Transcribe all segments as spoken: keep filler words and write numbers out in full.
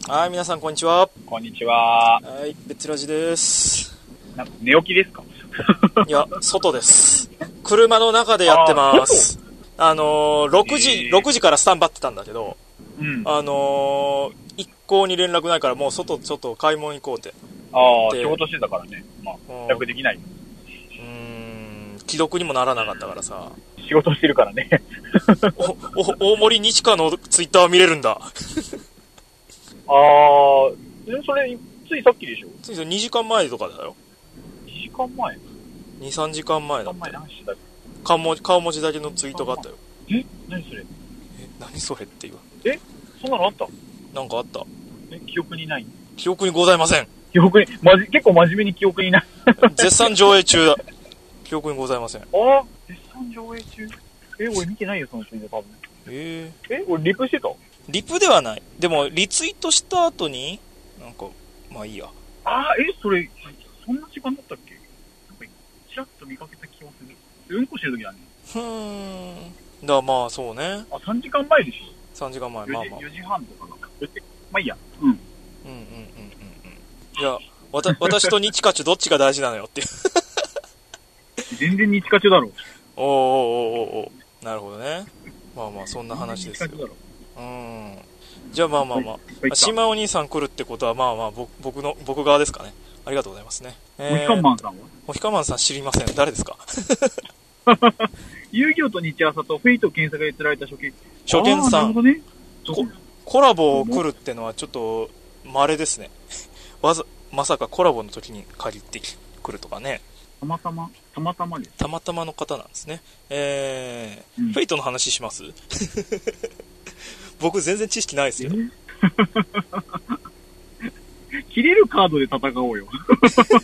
はい、皆さんこんにちは。 こんにちは。 はい、ベッツラジです。 なんか寝起きですか？ いや、外です。車の中でやってます。あ, あのー、ろくじ、えー、ろくじからスタンバってたんだけど、うん、あのー、一向に連絡ないからもう外ちょっと買い物行こうって。 ああ、仕事してたからね。まあ、帰宅できない。 うーん、既読にもならなかったからさ。 仕事してるからね。 お、お、大森日華のツイッター見れるんだ。 ああ、それ、ついさっきでしょ？ ついにじかんまえとかだよ。 にじかんまえ ? に、さんじかんまえだった。 にじかんまえ何してたっけ？ 顔文字、顔文字だけのツイートがあったよ。 え？何それ？え、 何それって言わ。 え？そんなのあった？ なんかあった。 え、記憶にない？ 記憶にございません。 記憶に、まじ、結構真面目に記憶にない。 絶賛上映中だ。記憶にございません。ああ、絶賛上映中？え、俺見てないよ、そのツイート多分。えー、え、俺リプしてた？ リプではない。でも、リツイートした後に、なんか、まあいいや。 ああ、え、それ、そんな時間だったっけ？なんか、ちらっと見かけた気がする。うんこしてる時だね。 ふーん。だからまあ、そうね。 あ、さんじかんまえでしょ？ さん 時間前、まあまあ。 よじはんとかだ。まあいいや。うん。うんうんうんうんうんうん。いや、わた、私と日華チュどっちが大事なのよっていう。 全然日華チュだろ。 おーおーおーおーなるほどね。まあまあ、そんな話ですよ。うん。じゃあまあまあまあ、島お兄さん来るってことはまあまあ僕の僕側ですかね。ありがとうございますね。 えー、モヒカンマンさんは？ モヒカンマンさん知りません。誰ですか？ 遊戯王と日朝とフェイト検索で釣られた初見。 初見さん、 ね、 コ, コラボ来るってのはちょっと稀ですね。わざまさかコラボの時に借りてくるとかね。 たまたまたまたまです。 たまたまの方なんですね。えーうん、フェイトの話します？僕全然知識ないですよ。 切れるカードで戦おうよ。フ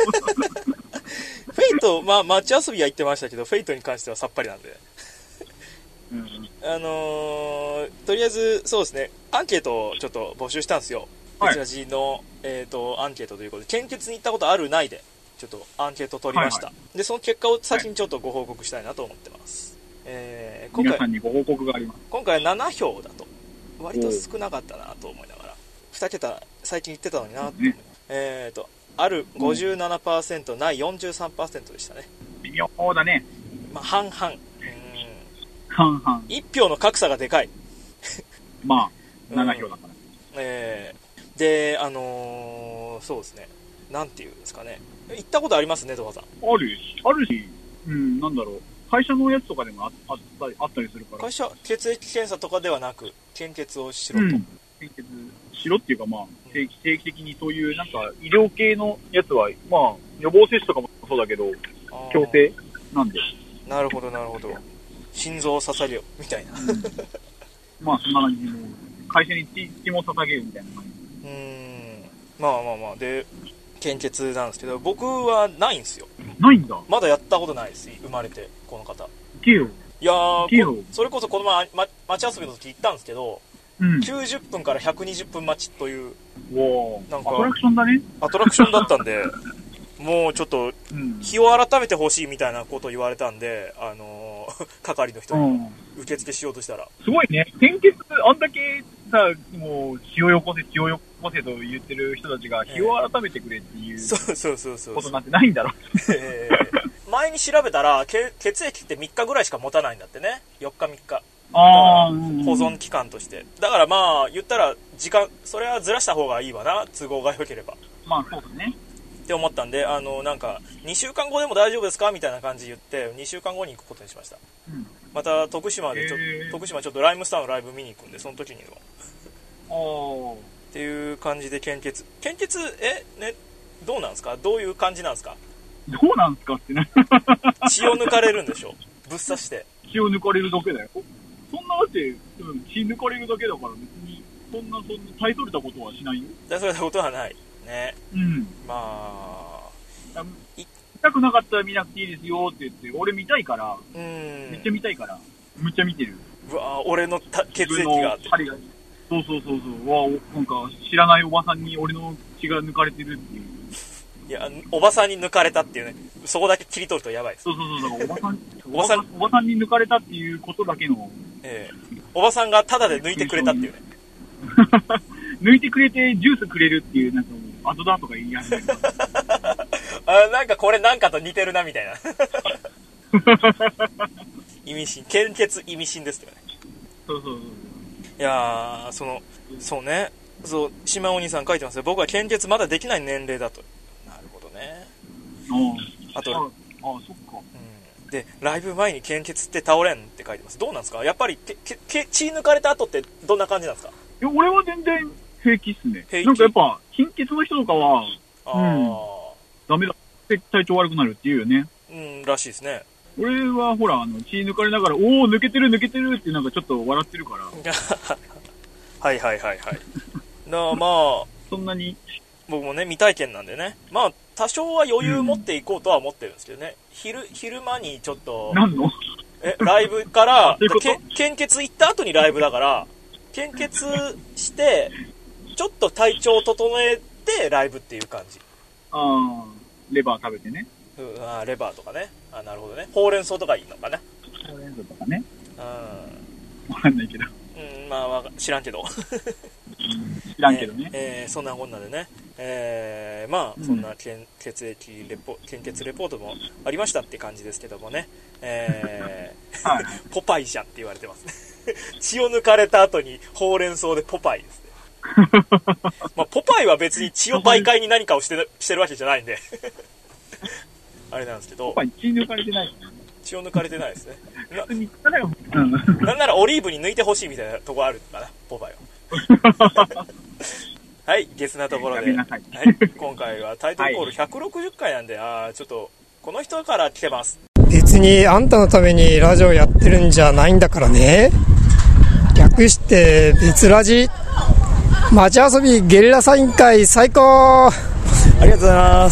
ェイト、まあ、街遊びは言ってましたけど、フェイトに関してはさっぱりなんで。うん、あのー、とりあえず、そうですね、アンケートをちょっと募集したんですよ。ベツラジの、えーと、アンケートということで、献血に行ったことあるないで、ちょっとアンケート取りました。はいはい、で、その結果を先にちょっとご報告したいなと思ってます。はい、えー、今回、 皆さんにご報告があります。 今回なな票だと。割と少なかったなと思いながら、に桁最近言ってたのになと思いながら、えーと、ある ごじゅうななパーセント、ない よんじゅうさんパーセント でしたね。 微妙だね。 まあ、半々。うん。 半々。 いち票の格差がでかい。 まあ、なな票だから。うん、 えー、で、あのー、そうですね。なんていうんですかね。行ったことありますね、戸川さん。 あるし、あるし、うん、なんだろう。会社のやつとかでも あ, あ, ったりあったりするから。 会社、血液検査とかではなく、献血をしろと。うん、 献血しろっていうか、まあ、定期、定期的にそういう、なんか、医療系のやつは、まあ、予防接種とかもそうだけど、強制なんで。 なるほど、なるほど。心臓を捧げよ、みたいな。うん、 まあ、そんな感じで、会社に血も捧げるみたいな感じ。 うーん。まあまあまあ、で、献血なんですけど、僕はないんですよ。 ないんだ。 まだやったことないです、生まれて、この方。 行けよ。 いやー、それこそこの前、ま、街遊びの時行ったんですけど、うん、きゅうじゅっぷんからひゃくにじゅっぷん待ちという、 なんかアトラクションだね。 アトラクションだったんで、もうちょっと、日を改めてほしいみたいなことを言われたんで、あのー、係の人に受付しようとしたら。 すごいね。献血、あんだけさ、もう、血をよこせ、血をよこせと言ってる人たちが、日を改めてくれっていう、 そうそうそうそう。 ことなんてないんだろ。 えー、前に調べたら、血液ってみっかぐらいしか持たないんだってね。よっかみっか。 あ保存期間として。だからまあ、言ったら、時間、それはずらした方がいいわな、都合が良ければ。 まあ、そうですね。 って思ったんで、あの、なんか、にしゅうかんごでも大丈夫ですかみたいな感じで言って、にしゅうかんごに行くことにしました。うん、また、徳島でちょ、徳島ちょっとライムスターのライブ見に行くんで、その時には。っていう感じで献血。献血、え、ね、どうなんですか？どういう感じなんですか？ どうなんですかってね。 血を抜かれるんでしょ？ぶっ刺して。 血を抜かれるだけだよ。そんなだって、うん、血抜かれるだけだから別に、そんな、そんな、大それたことはしないよ。 大それたことはない。ね。 うん。 まあ、 痛くなかったら見なくていいですよって言って、俺見たいから、うん。めっちゃ見たいから、むっちゃ見てる。 うわぁ、俺のた血液があって。 針が。そうそうそうそう。わなんか、知らないおばさんに俺の血が抜かれてるっていう。 いや、おばさんに抜かれたっていうね、そこだけ切り取るとやばいです。 そうそうそう、おばさん、おばさん、おばさんに抜かれたっていうことだけの。 ええー、おばさんがタダで抜いてくれたっていうね。 抜いてくれてジュースくれるっていう、なんかもう、後だとか言いやすい。 あ、なんかこれなんかと似てるな、みたいな。意味深、献血意味深ですよね。 そうそうそう。 いやー、その、そうね。そう、島お兄さん書いてますよ。僕は献血まだできない年齢だと。なるほどね。あと、 ああ、そっか。 うん。で、ライブ前に献血って倒れんって書いてます。どうなんですか？やっぱりけけけ血抜かれた後ってどんな感じなんですか？ いや、俺は全然平気っすね。なんかやっぱ、貧血の人とかは、あうん、ダメだって体調悪くなるっていうよね。 うん、らしいですね。 俺はほら、あの、血抜かれながら、おー、抜けてる抜けてるってなんかちょっと笑ってるから。 はいはいはいはい。だまあ、 そんなに。 僕もね、未体験なんでね。まあ、多少は余裕持っていこうとは思ってるんですけどね。うん、昼、昼間にちょっと。 何のえ、ライブから、け献血行った後にライブだから、献血して、ちょっと体調を整えてライブっていう感じ。 ああ、レバー食べてね。 うん、あレバーとかね。あ、なるほどね。ほうれん草とかいいのかな。 ほうれん草とかね。 うん。 わかんないけど。 うん、まあ、知らんけど。 知らんけどね。 えーえー、そんなこんなでね、えー、まあ、そんな献血液レポ、献血レポートもありましたって感じですけどもね、えーはい、ポパイじゃんって言われてますね。血を抜かれた後にほうれん草でポパイですね。まあ、ポパイは別に血を媒介に何かをしてしてるわけじゃないんで。あれなんですけど。 ポパイ血抜かれてない。 血を抜かれてないですね。な, なんならオリーブに抜いてほしいみたいなとこあるかな、ポパイは。はい、ゲスなところで、はい、今回はタイトルコールひゃくろくじゅっかいなんで、あーちょっとこの人から来てます。 別にあんたのためにラジオやってるんじゃないんだからね。略して別ラジ。街遊びゲリラサイン会最高。ありがとうございます。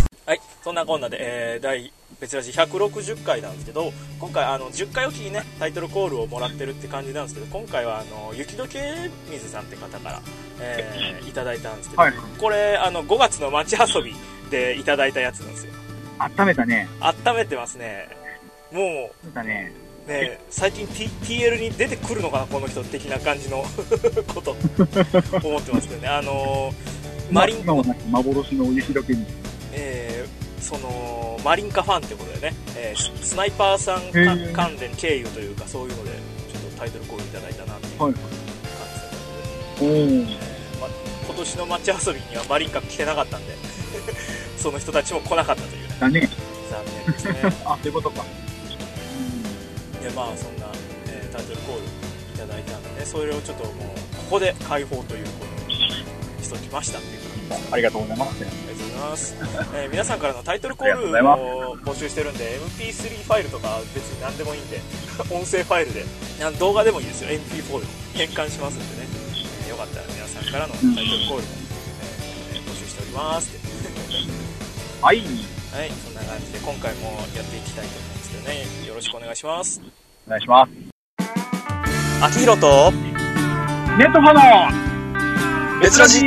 はい、そんなこんなで、えー、第別ラジひゃくろくじゅっかいなんですけど、今回あのじゅっかいおきにねタイトルコールをもらってるって感じなんですけど、今回はあの雪解け水さんって方から、えー、いただいたんですけど、はい、これあのごがつの街遊びでいただいたやつなんですよ。 温めたね。 温めてますね。もうだね。 ね、最近、T、ティーエル に出てくるのかなこの人的な感じのこと思ってますけどね。あのー、マリン幻の雪解け水、 えー、そのマリンカファンってことでね、えー、スナイパーさん関連経由というかそういうのでちょっとタイトルコールいただいたなっていう感じだったので、はい、えーま、今年の街遊びにはマリンカ来てなかったんでその人たちも来なかったという、ね、 だね、 残念ですね。 あ、そういうことか。 でまあそんな、えー、タイトルコールいただいたので、それをちょっともうここで開放ということにしときましたっていう感じです。 ありがとうございます。 ありがとうございます。えー、皆さんからのタイトルコールを募集してるんで エムピースリー ファイルとか別に何でもいいんで音声ファイルで動画でもいいですよ。 エムピーフォー でも変換しますんでね、えー、よかったら皆さんからのタイトルコールも、えー、募集しておりますってはい、 はい、そんな感じで今回もやっていきたいと思うんですけどね、よろしくお願いします。 お願いします。 秋広とネットファの別ラジ。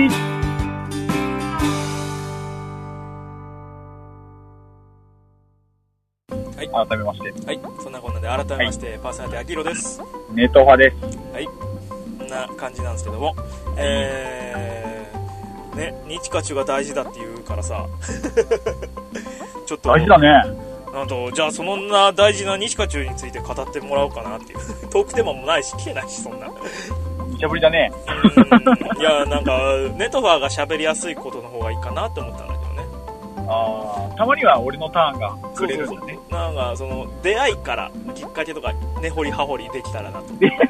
はい、 改めまして。 はい、そんなこんなで改めまして、はい、パーソナリティ秋広です。 ネットファです。 はい、こんな感じなんですけども、えー、ね、日課中が大事だって言うからさ、ちょっと大事だね。 なんと、じゃあそんな大事な日課中について語ってもらおうかなっていうトークテーマもないし聞けないし、そんな無茶ぶりだね。 うん、いやなんかネトファーが喋りやすいことの方がいいかなって思ったんだけどね。 ああ、たまには俺のターンがくれるんだね。そうそうそう、なんかその出会いからきっかけとか根掘り葉掘りできたらなと。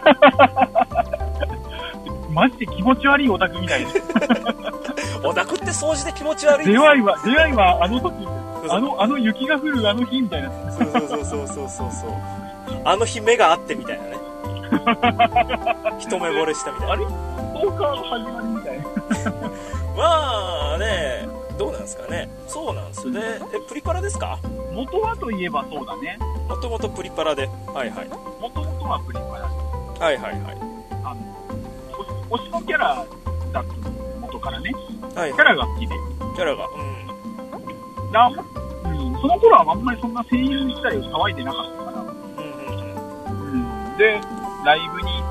マジで気持ち悪いオタクみたいです。 オタクって掃除で気持ち悪い。 出会いは出会いはあの時。あの、あの雪が降るあの日みたいな。 そうそうそうそうそうそう。あの日目があってみたいなね。一目惚れしたみたいな。 あれストーカーの始まりみたいな。 まあね、どうなんですかね。そうなんですよね。え、プリパラですか？ 元はといえばそうだね。 もともとプリパラで。はいはい。 もともとはプリパラ。 はいはいはい。 あの、推しのキャラだと元からね。 はい、はい。 キャラが好きで。 キャラが、うん。 だうん、その頃はあんまりそんな声優自体を騒いでなかったから、うんうんうんうん、でライブに行っ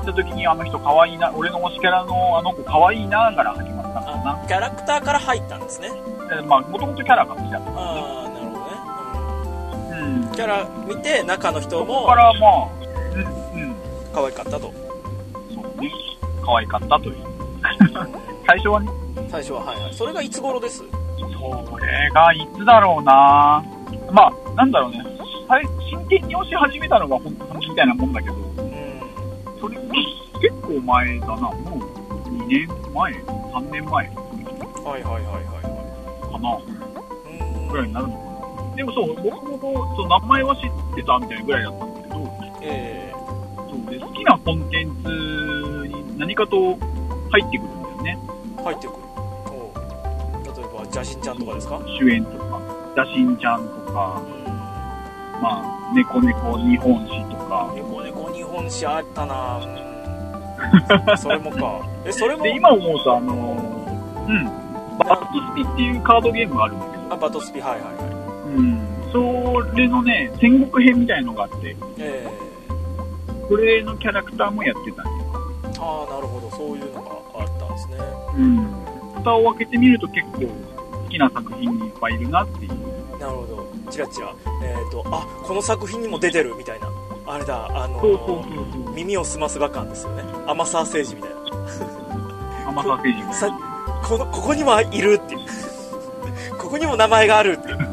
った時にあの人可愛いな、俺の推しキャラのあの子可愛いながら始まったかな。 キャラクターから入ったんですね。 えまあ、もともとキャラが好きだったからね。 ああ、なるほどね。うん。 うん。 キャラ見て、中の人も、 そこからまあ、うん、うん。 可愛かったと。 そうね。可愛かったという。最初はね。 最初は、はいはい。それがいつ頃です？ それがいつだろうな。まあ、なんだろうね。真剣に推し始めたのが本当にみたいなもんだけど、うん、それ結構前だな。もうにねんまえ、さんねんまえ。 はいはいはいはい。 かな。うん。ぐらいになるのかな。でもそう、僕もそう名前は知ってたみたいなぐらいだったんだけど、えー、そうで好きなコンテンツに何かと入ってくるんだよね。 入ってくる。例えば、ジャシンちゃんとかですか？ 主演とか、ジャシンちゃんとか、まあ、猫猫日本史とか。 猫猫日本史あったなぁ。それもか。え、それも。 で、今思うと、あの、うん。バットスピっていうカードゲームがあるんだけど。 あ、バットスピ、はいはいはい。 うん。それのね、戦国編みたいのがあって。えー、それのキャラクターもやってたんですよ。 ああ、なるほど。そういうのがあったんですね。 うん。蓋を開けてみると結構好きな作品にいっぱいいるなっていう。 なるほど。チラチラ、えーと、あ、この作品にも出てるみたいな、あれだ、あのー、そうそうそうそう、耳をすます画感ですよね。天沢誠治みたいな。 天沢誠治さこのここにもいるっていうここにも名前があるっていう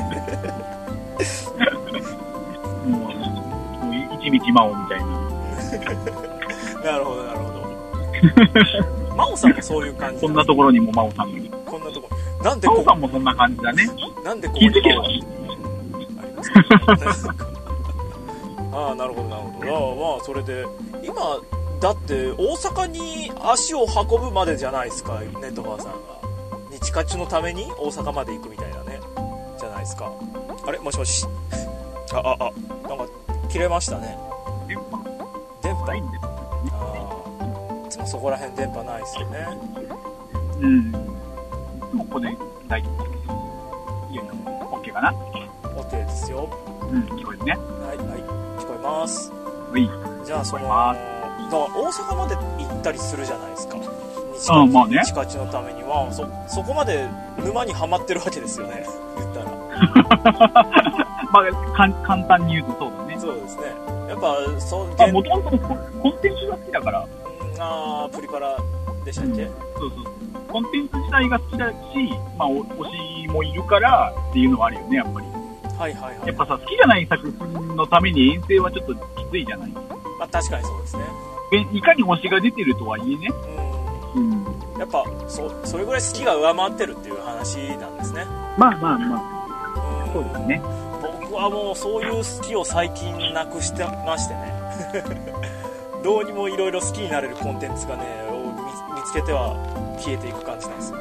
もう一日魔王みたいななるほどなるほど真央さんもそういう感じ。 こんなところにも真央さんがいる。 こんなところなんでこ真央さんもそんな感じだね。 なんでここに真央ありますかああ、なるほどなるほど。ああ、まあそれで今だって大阪に足を運ぶまでじゃないですか、ネトファーさんが日活のために大阪まで行くみたいなね、じゃないですか。あれ、もしもし、あああ、なんか切れましたね。 電波電波ないんですよ。 ああ、いつもそこら辺電波ないですよね。 うん。いつもここで大丈夫です。いいよ、OK かな。 OK ですよ。 うん、聞こえるね。 はいはい、聞こえます。 はい。 じゃあそのだから大阪まで行ったりするじゃないですか、日あ、まあね、 日活のためには そ, そこまで沼にはまってるわけですよね、言ったらまあか簡単に言うとそうだね。 そうですね。やっぱそうあ、もともとコンテンツが好きだから。うん、 あー、プリパラでしたっけ、うん、 そうそう、コンテンツ自体が好きだし、まあ推しもいるからっていうのはあるよね、やっぱり。はいはいはい。やっぱさ、好きじゃない作品のために遠征はちょっときついじゃない。 まあ確かにそうですね。 いかに推しが出てるとはいえね。 うん。うん、やっぱそそれぐらい好きが上回ってるっていう話なんですね。 まあまあまあ。うん、そうですね。 僕はもうそういう好きを最近なくしてましてね。どうにもいろいろ好きになれるコンテンツがねを 見, 見つけては消えていく感じなんですよ。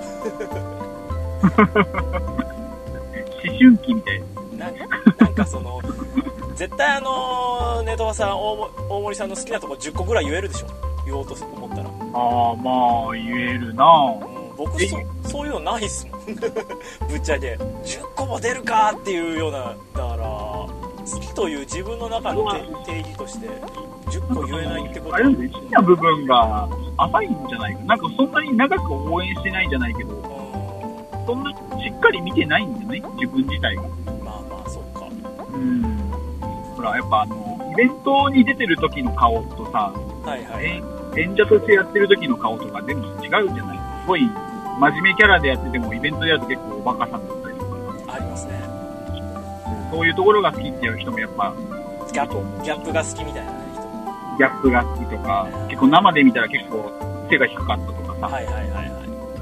思春期みたいな。 な, なんかその絶対あのネトワさん 大, 大森さんの好きなとこじゅっこぐらい言えるでしょ、言おうと思ったら。 ああ、まあ言えるな、 うん、僕 そ, そういうのないっすもんぶっちゃけじゅっこも出るかっていうような、だから好きという自分の中の定義としてじゅっこ言えないってことは、 あれ好きな部分が浅いんじゃないか、なんかそんなに長く応援してないんじゃないけど、うん、そんなしっかり見てないんじゃない、自分自体が。うん、ほらやっぱあのイベントに出てる時の顔とさ、はいはい、演者としてやってる時の顔とか全部違うじゃない。すごい真面目キャラでやっててもイベントでやると結構おバカさんだったりとかありますね。 そういうところが好きっていう人もやっぱギャップギャップが好きみたいな人、 ギャップが好きとか、うん、結構生で見たら結構背が低かったとかさ、 はいはいはいはい、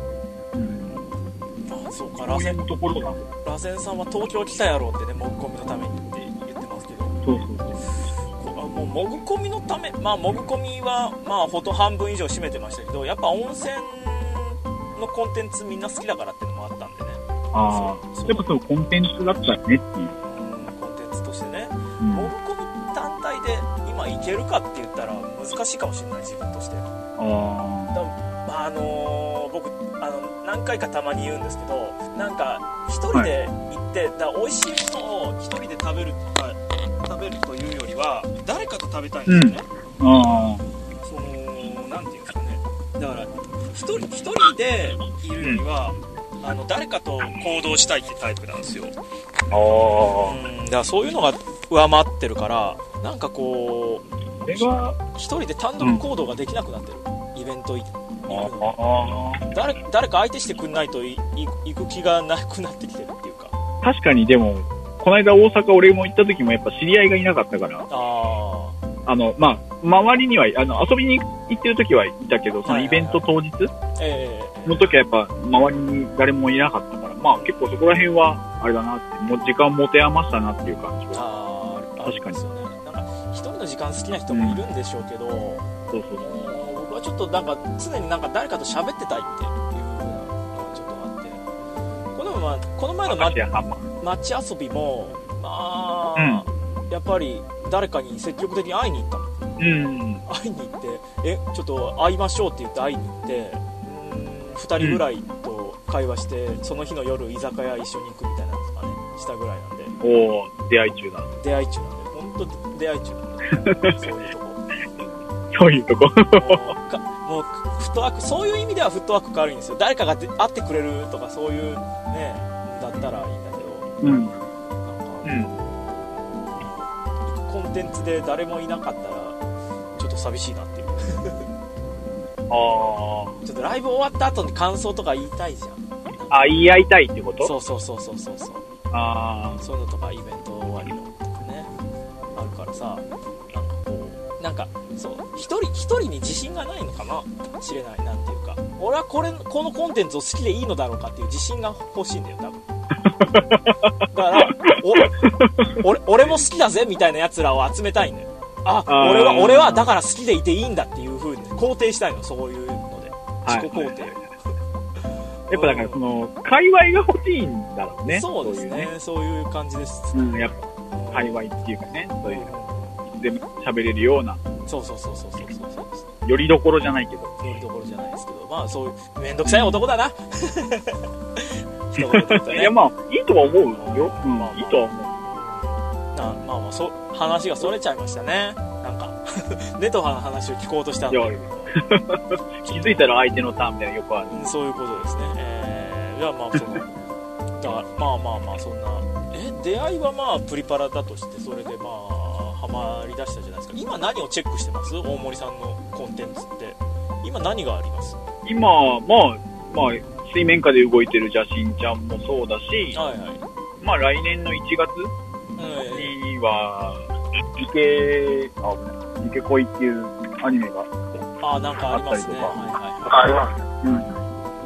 そうか、螺旋のところが螺旋さんは東京来たやろうってね、もぐこみのためにって言ってますけど、 そうそうそう、 もうもぐこみのため、まあもぐこみはまあほと半分以上占めてましたけど、やっぱ温泉のコンテンツみんな好きだからっていうのもあったんでね。 ああ、やっぱそうコンテンツだったねっていう、うん、 コンテンツとしてね、うん、もぐこみ単体で今いけるかって言ったら難しいかもしれない、自分として。ああ、まああのー、僕あの何回かたまに言うんですけど、なんか一人で行って、はい、だ美味しいものを一人で食べるとか食べるというよりは誰かと食べたいんですよね、 うん、あその一人一人でいるには、うん、あの誰かと行動したいってタイプなんですよ。ああ、うん、だからそういうのが上回ってるから、なんかこう一人で単独行動ができなくなってる、うん、イベント行くのに誰誰か相手してくんないといい行く気がなくなってきてるっていうか。 確かに。でもこの間大阪俺も行った時もやっぱ知り合いがいなかったから、ああのまあ周りにはあの遊びに行ってる時はいたけど、そのイベント当日の時はやっぱ周りに誰もいなかったから、まあ結構そこら辺はあれだなって、もう時間持て余したなっていう感じは。あ確かに。 なんか一人の時間好きな人もいるんでしょうけど、うん、そうそうそう。僕はちょっとなんか常になんか誰かと喋ってたいっていう風なのがちょっとあって、このまこの前の街遊びもまあ、うん、やっぱり誰かに積極的に会いに行ったの。うん、会いに行ってえちょっと会いましょうって言って会いに行って、うーんふたりぐらいと会話して、うん、その日の夜居酒屋一緒に行くみたいなのとかねしたぐらいなんで。 おー、出会い中だ。 出会い中なんで、本当出会い中なんでそういうとこそういうとこもうかもうフットワーク、そういう意味ではフットワーク軽いんですよ。誰かが会ってくれるとかそういうねだったらいいんだけど、うん、なんか、うん、コンテンツで誰もいなかったらちょっと寂しいなっていうあちょっとライブ終わった後に感想とか言いたいじゃん。 あ、言い合いたいってこと？ そうそうそうそうそうそう。あそういうのとかイベント終わりのとかねあるからさ、なんかこうなんかそう一人一人に自信がないのかな知れない、なんていうか、俺はこれこのコンテンツを好きでいいのだろうかっていう自信が欲しいんだよ多分だからお俺俺も好きだぜみたいなやつらを集めたいんだよ。あ、俺は俺はだから好きでいていいんだっていう風に肯定したいの、そういうので自己肯定、はいはいはい、 やっぱだからその界隈が欲しいんだろうね。 そうですね、そういう感じです、 うん、やっぱ界隈っていうかね、そういうで喋れるような、 そうそうそうそうそうそうよりどころじゃないけど、 よりどころじゃないですけど、まあそういうめんどくさい男だな、 うん、いやまあいいとは思うよ、うん、まあまあ、いいとは思う。 なまあまあそ話がそれちゃいましたね。なんかネトハの話を聞こうとしたんで気づいたら相手のターンみたいなよくある、 うん、そういうことですね。えー、じゃあまあそのだからまあまあまあそんなえ出会いはまあプリパラだとして、それでまあハマりだしたじゃないですか。今何をチェックしてます？大森さんのコンテンツって今何があります？ 今まあまあ水面下で動いてる邪神ちゃんもそうだし、はいはい、まあ来年のいちがつには池あ池恋っていうアニメがあなんかありますね。はいはいはい、ありますね。うん。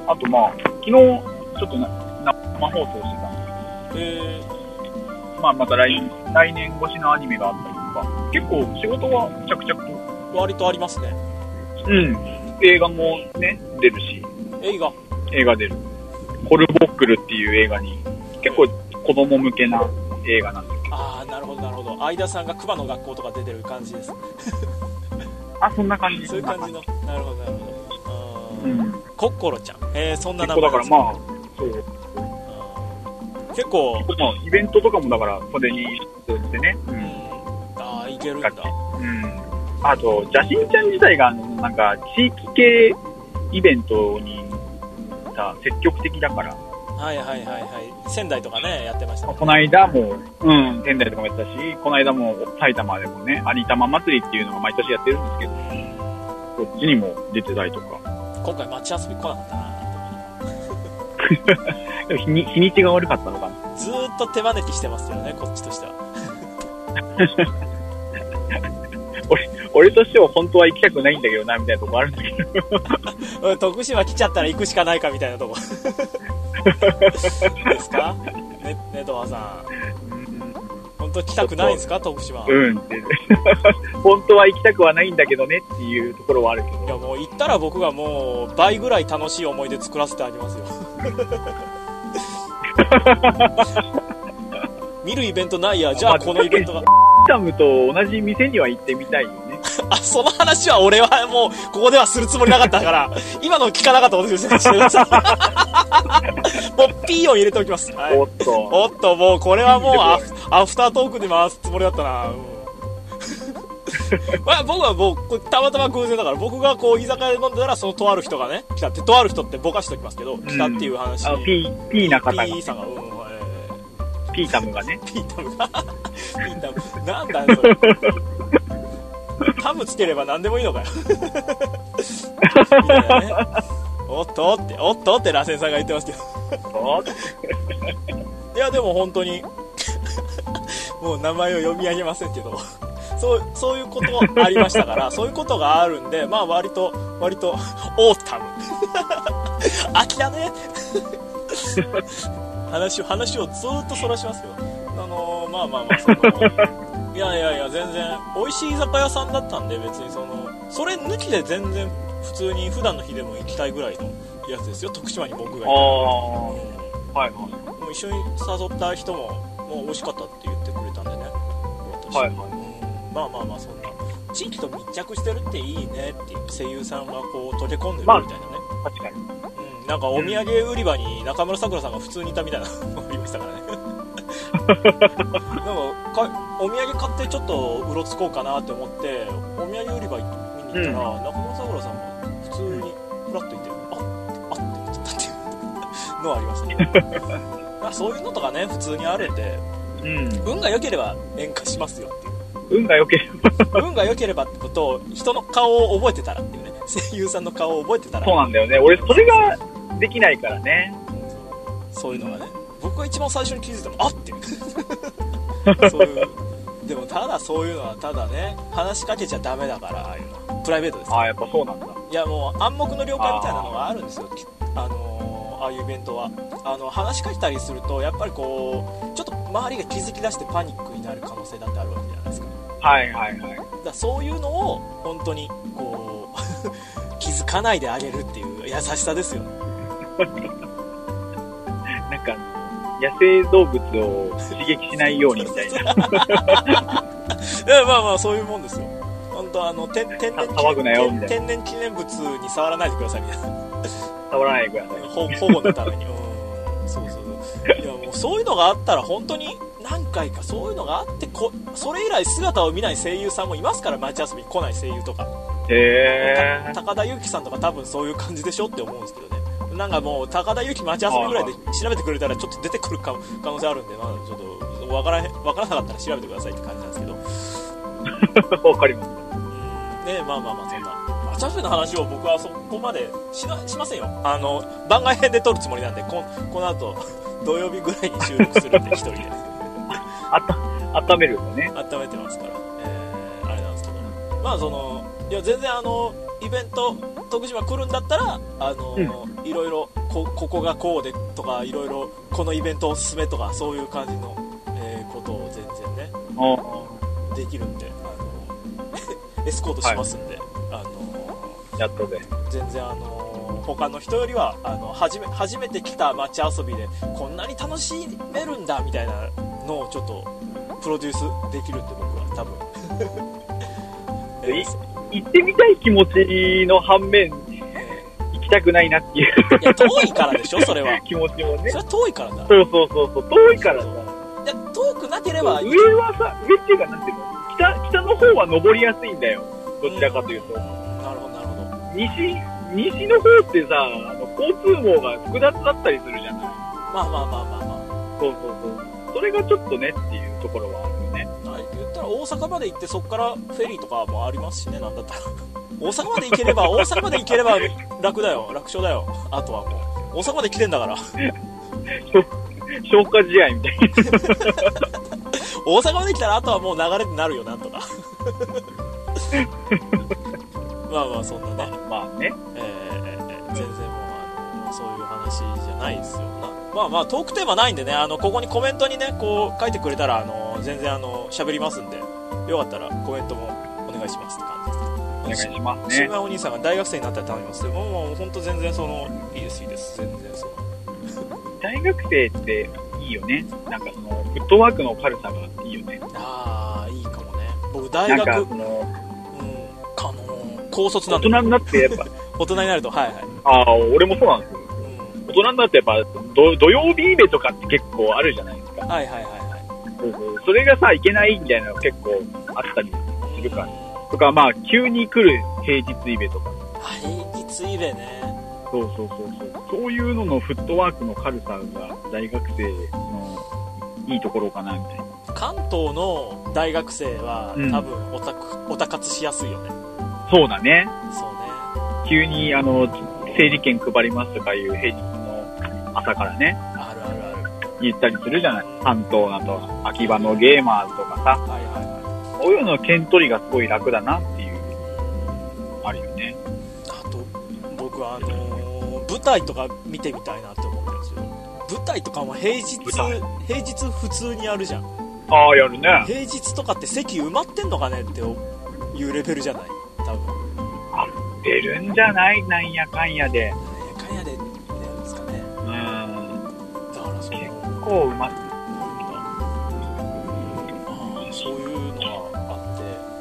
あとまあ昨日ちょっとな生放送してたんで、えー、まあまた来年来年越しのアニメがあったりとか、結構仕事は着々と割とありますね。 うん。映画もね出るし。 映画映画出る。コルボックルっていう映画に結構子供向けな映画なんです。 ああなるほどなるほど。相田さんが熊の学校とか出てる感じですあそんな感じ。 そういう感じの。なるほどなるほど。うん。コッコロちゃん。えー、そんな名前だからまあそう結構結構イベントとかもだからそれに通じてね。うん。 ああいけるんだ。 うん。あと邪神ちゃん自体がなんか地域系イベントにさ積極的だから。 はいはいはいはい。仙台とかねやってましたね。 この間もうん仙台とかもやったし、この間も埼玉でもね有玉祭りっていうのが毎年やってるんですけど、こっちにも出てたりとか。 今回街遊び来なかったなでも日に日にちが悪かったのかな。 ずーっと手招きしてますよねこっちとしては。 俺俺としては本当は行きたくないんだけどなみたいなとこあるんだけど徳島来ちゃったら行くしかないかみたいなとこですかね、ねとわさん本当来たくないんですか徳島。 うん本当は行きたくはないんだけどねっていうところはあるけど、 いやもう行ったら僕がもう倍ぐらい楽しい思い出作らせてあげますよ見るイベントないや、じゃあこのイベントがタムと同じ店には行ってみたいよねあ、その話は俺はもうここではするつもりなかったから今の聞かなかったことですねもうピーを入れておきます、はい、 おっとおっともうこれはもうアフ、アフタートークで回すつもりだったな、うん、 まあ僕は僕、たまたま偶然だから、僕がこう、居酒屋で飲んでたら、そのとある人がね、来たって、とある人ってぼかしときますけど、来たっていう話。 うん、あ、P、P な方が。 P さんが、うん、えー、P タムがね。 P タムが。P タム。なんだよ、それ。タムつければ何でもいいのかよ。いやね、おっとって、おっとって螺旋さんが言ってますけど。いや、でも本当に、もう名前を読み上げませんけど、そう、そういうことありましたから、そういうことがあるんで、まあ割と、割と、オータム。秋だね。話を、話をずーっとそらしますけど、あのー、まあまあまあ、その、いやいやいや、全然、美味しい居酒屋さんだったんで、別にその、それ抜きで全然、普通に普段の日でも行きたいぐらいのやつですよ、徳島に僕がいた。ああ、うん、 はいはい。 もう一緒に誘った人も、もう美味しかったって言ってくれたんでね。 はいはい。 うん、まあまあまあ、そんな、地域と密着してるっていいねっていう声優さんがこう、溶け込んでるみたいなね。 まあ、確かに。 うん、なんかお土産売り場に中村さくらさんが普通にいたみたいなのがありましたからね。なんかかお土産買ってちょっとうろつこうかなって思ってお土産売り場見に行ったら、うん、中村さくらさんが普通にフラッといて、あっあって言っちゃったっていうのはありましたね。そういうのとかね、普通にあるんで、うん、運が良ければ演歌しますよっていう。 運が良ければ運が良ければってことを、人の顔を覚えてたらっていうね、声優さんの顔を覚えてたら。 そうなんだよね、俺それができないからね。 そういうのがね、僕が一番最初に気づいたの、あっていうそういう、でもただそういうのはただね、話しかけちゃダメだから、ああいうのプライベートです、ね、 ああ、やっぱそうなんだ。 いや、もう暗黙の了解みたいなのがあるんですよ、あ、あのー、ああいうイベントは。あの話しかけたりするとやっぱりこうちょっと周りが気づき出してパニックになる可能性だってあるわけじゃないですか。 はいはいはい。 だからそういうのを本当にこう気づかないであげるっていう優しさですよね。 なんか野生動物を刺激しないようにみたいな。いや、まあまあそういうもんですよ。本当あの天然天然記念物に触らないでくださいみたいな。 触らないでください。 保護のために。うん、そうそうそう。いやもうそういうのがあったら本当に何回かそういうのがあってこ、それ以来姿を見ない声優さんもいますから、街遊びに来ない声優とか。 へー。 高田由紀さんとか多分そういう感じでしょって思うんですけどね。なんかもう高田由紀街遊びぐらいで調べてくれたらちょっと出てくるか可能性あるんで、まあちょっとわからへんわからなかったら調べてくださいって感じなんですけど。 わかります。 ね、まあまあまあそんな街遊びの話を僕はそこまでしなしませんよ。あの番外編で撮るつもりなんで、ここの後土曜日ぐらいに収録するんで一人で。 あた温めるよね。 温めてますから、えー、あれなんですけど、まあそのいや全然あのイベント徳島来るんだったらあの、うん、いろいろ こ, ここがこうでとかいろいろこのイベントおすすめとかそういう感じの、えー、ことを全然ねできるんで、あのエスコートしますんで、はい、あのやっとで全然あの他の人よりはあの初め初めて来た街遊びでこんなに楽しめるんだみたいなのをちょっとプロデュースできるんで僕は多分。えー行ってみたい気持ちの反面、行きたくないなっていう。 いや、遠いからでしょ、それは。 気持ちもね。 それは遠いからだ。 そうそうそうそう、遠いからさ。 いや、遠くなければ。 上はさ、上っていうかなんていうの、北、北の方は登りやすいんだよ。どちらかというと。 うん、なるほど、なるほど。 西、西の方ってさ、あの、交通網が複雑だったりするじゃない。まあまあまあまあまあ。 そうそうそう。それがちょっとねっていうところはあるよね。 言ったら大阪まで行ってそこからフェリーとかもありますしね、なんだったら大阪まで行ければ大阪まで行ければ楽だよ、楽勝だよ。あとはもう大阪まで来てんだから消化試合みたいな大阪まで来たらあとはもう流れになるよ、なんとかまあまあそんなね、 まあ、まあね、 えー、全然もうあのそういう話じゃないですよな。まあまあトークテーマないんでね、あのここにコメントにねこう書いてくれたらあの全然あの喋りますんで、よかったらコメントもお願いしますって感じです。 お願いしますね。 シマお兄さんが大学生になったら頼みますって、もうもう本当全然そのいいですいいです、全然その大学生っていいよね。なんかそのフットワークの軽さがいいよね。 ああいいかもね。僕大学なんかその、うん、 あの高卒なんで大人になってやっぱ大人になるとはいはい。 ああ俺もそうなんですよ。大人になってやっぱ 土, 土曜日イベとかって結構あるじゃないですか。 はいはいはいはい。 そうそう、それがさいけないみたいなの結構あったりするから。 とか、まあ、急に来る平日イベとか。 平日イベね。 そうそうそうそう。そういうののフットワークの軽さが大学生のいいところかなみたいな。 関東の大学生は、うん、多分オタク、オタ活しやすいよね。 そうだね。 そうね。 急にあの整理券配りますとかいう平日の朝からね。 あるあるある。 言ったりするじゃない。関東だと秋葉のゲーマーズとかさ。はいはいはい。そういうの券取りがすごい楽だなっていうあるよね。 あと僕はあのー、舞台とか見てみたいなって思ってるんですよ。舞台とかも平日平日普通にやるじゃん。 ああ、やるね。 平日とかって席埋まってんのかねっていうレベルじゃない多分。 あ、出るんじゃないなんやかんやで。 なんやかんやで出るんですかね。 うん。 だからそう。 結構埋まってるんだ。 ああ、そういうのがあって、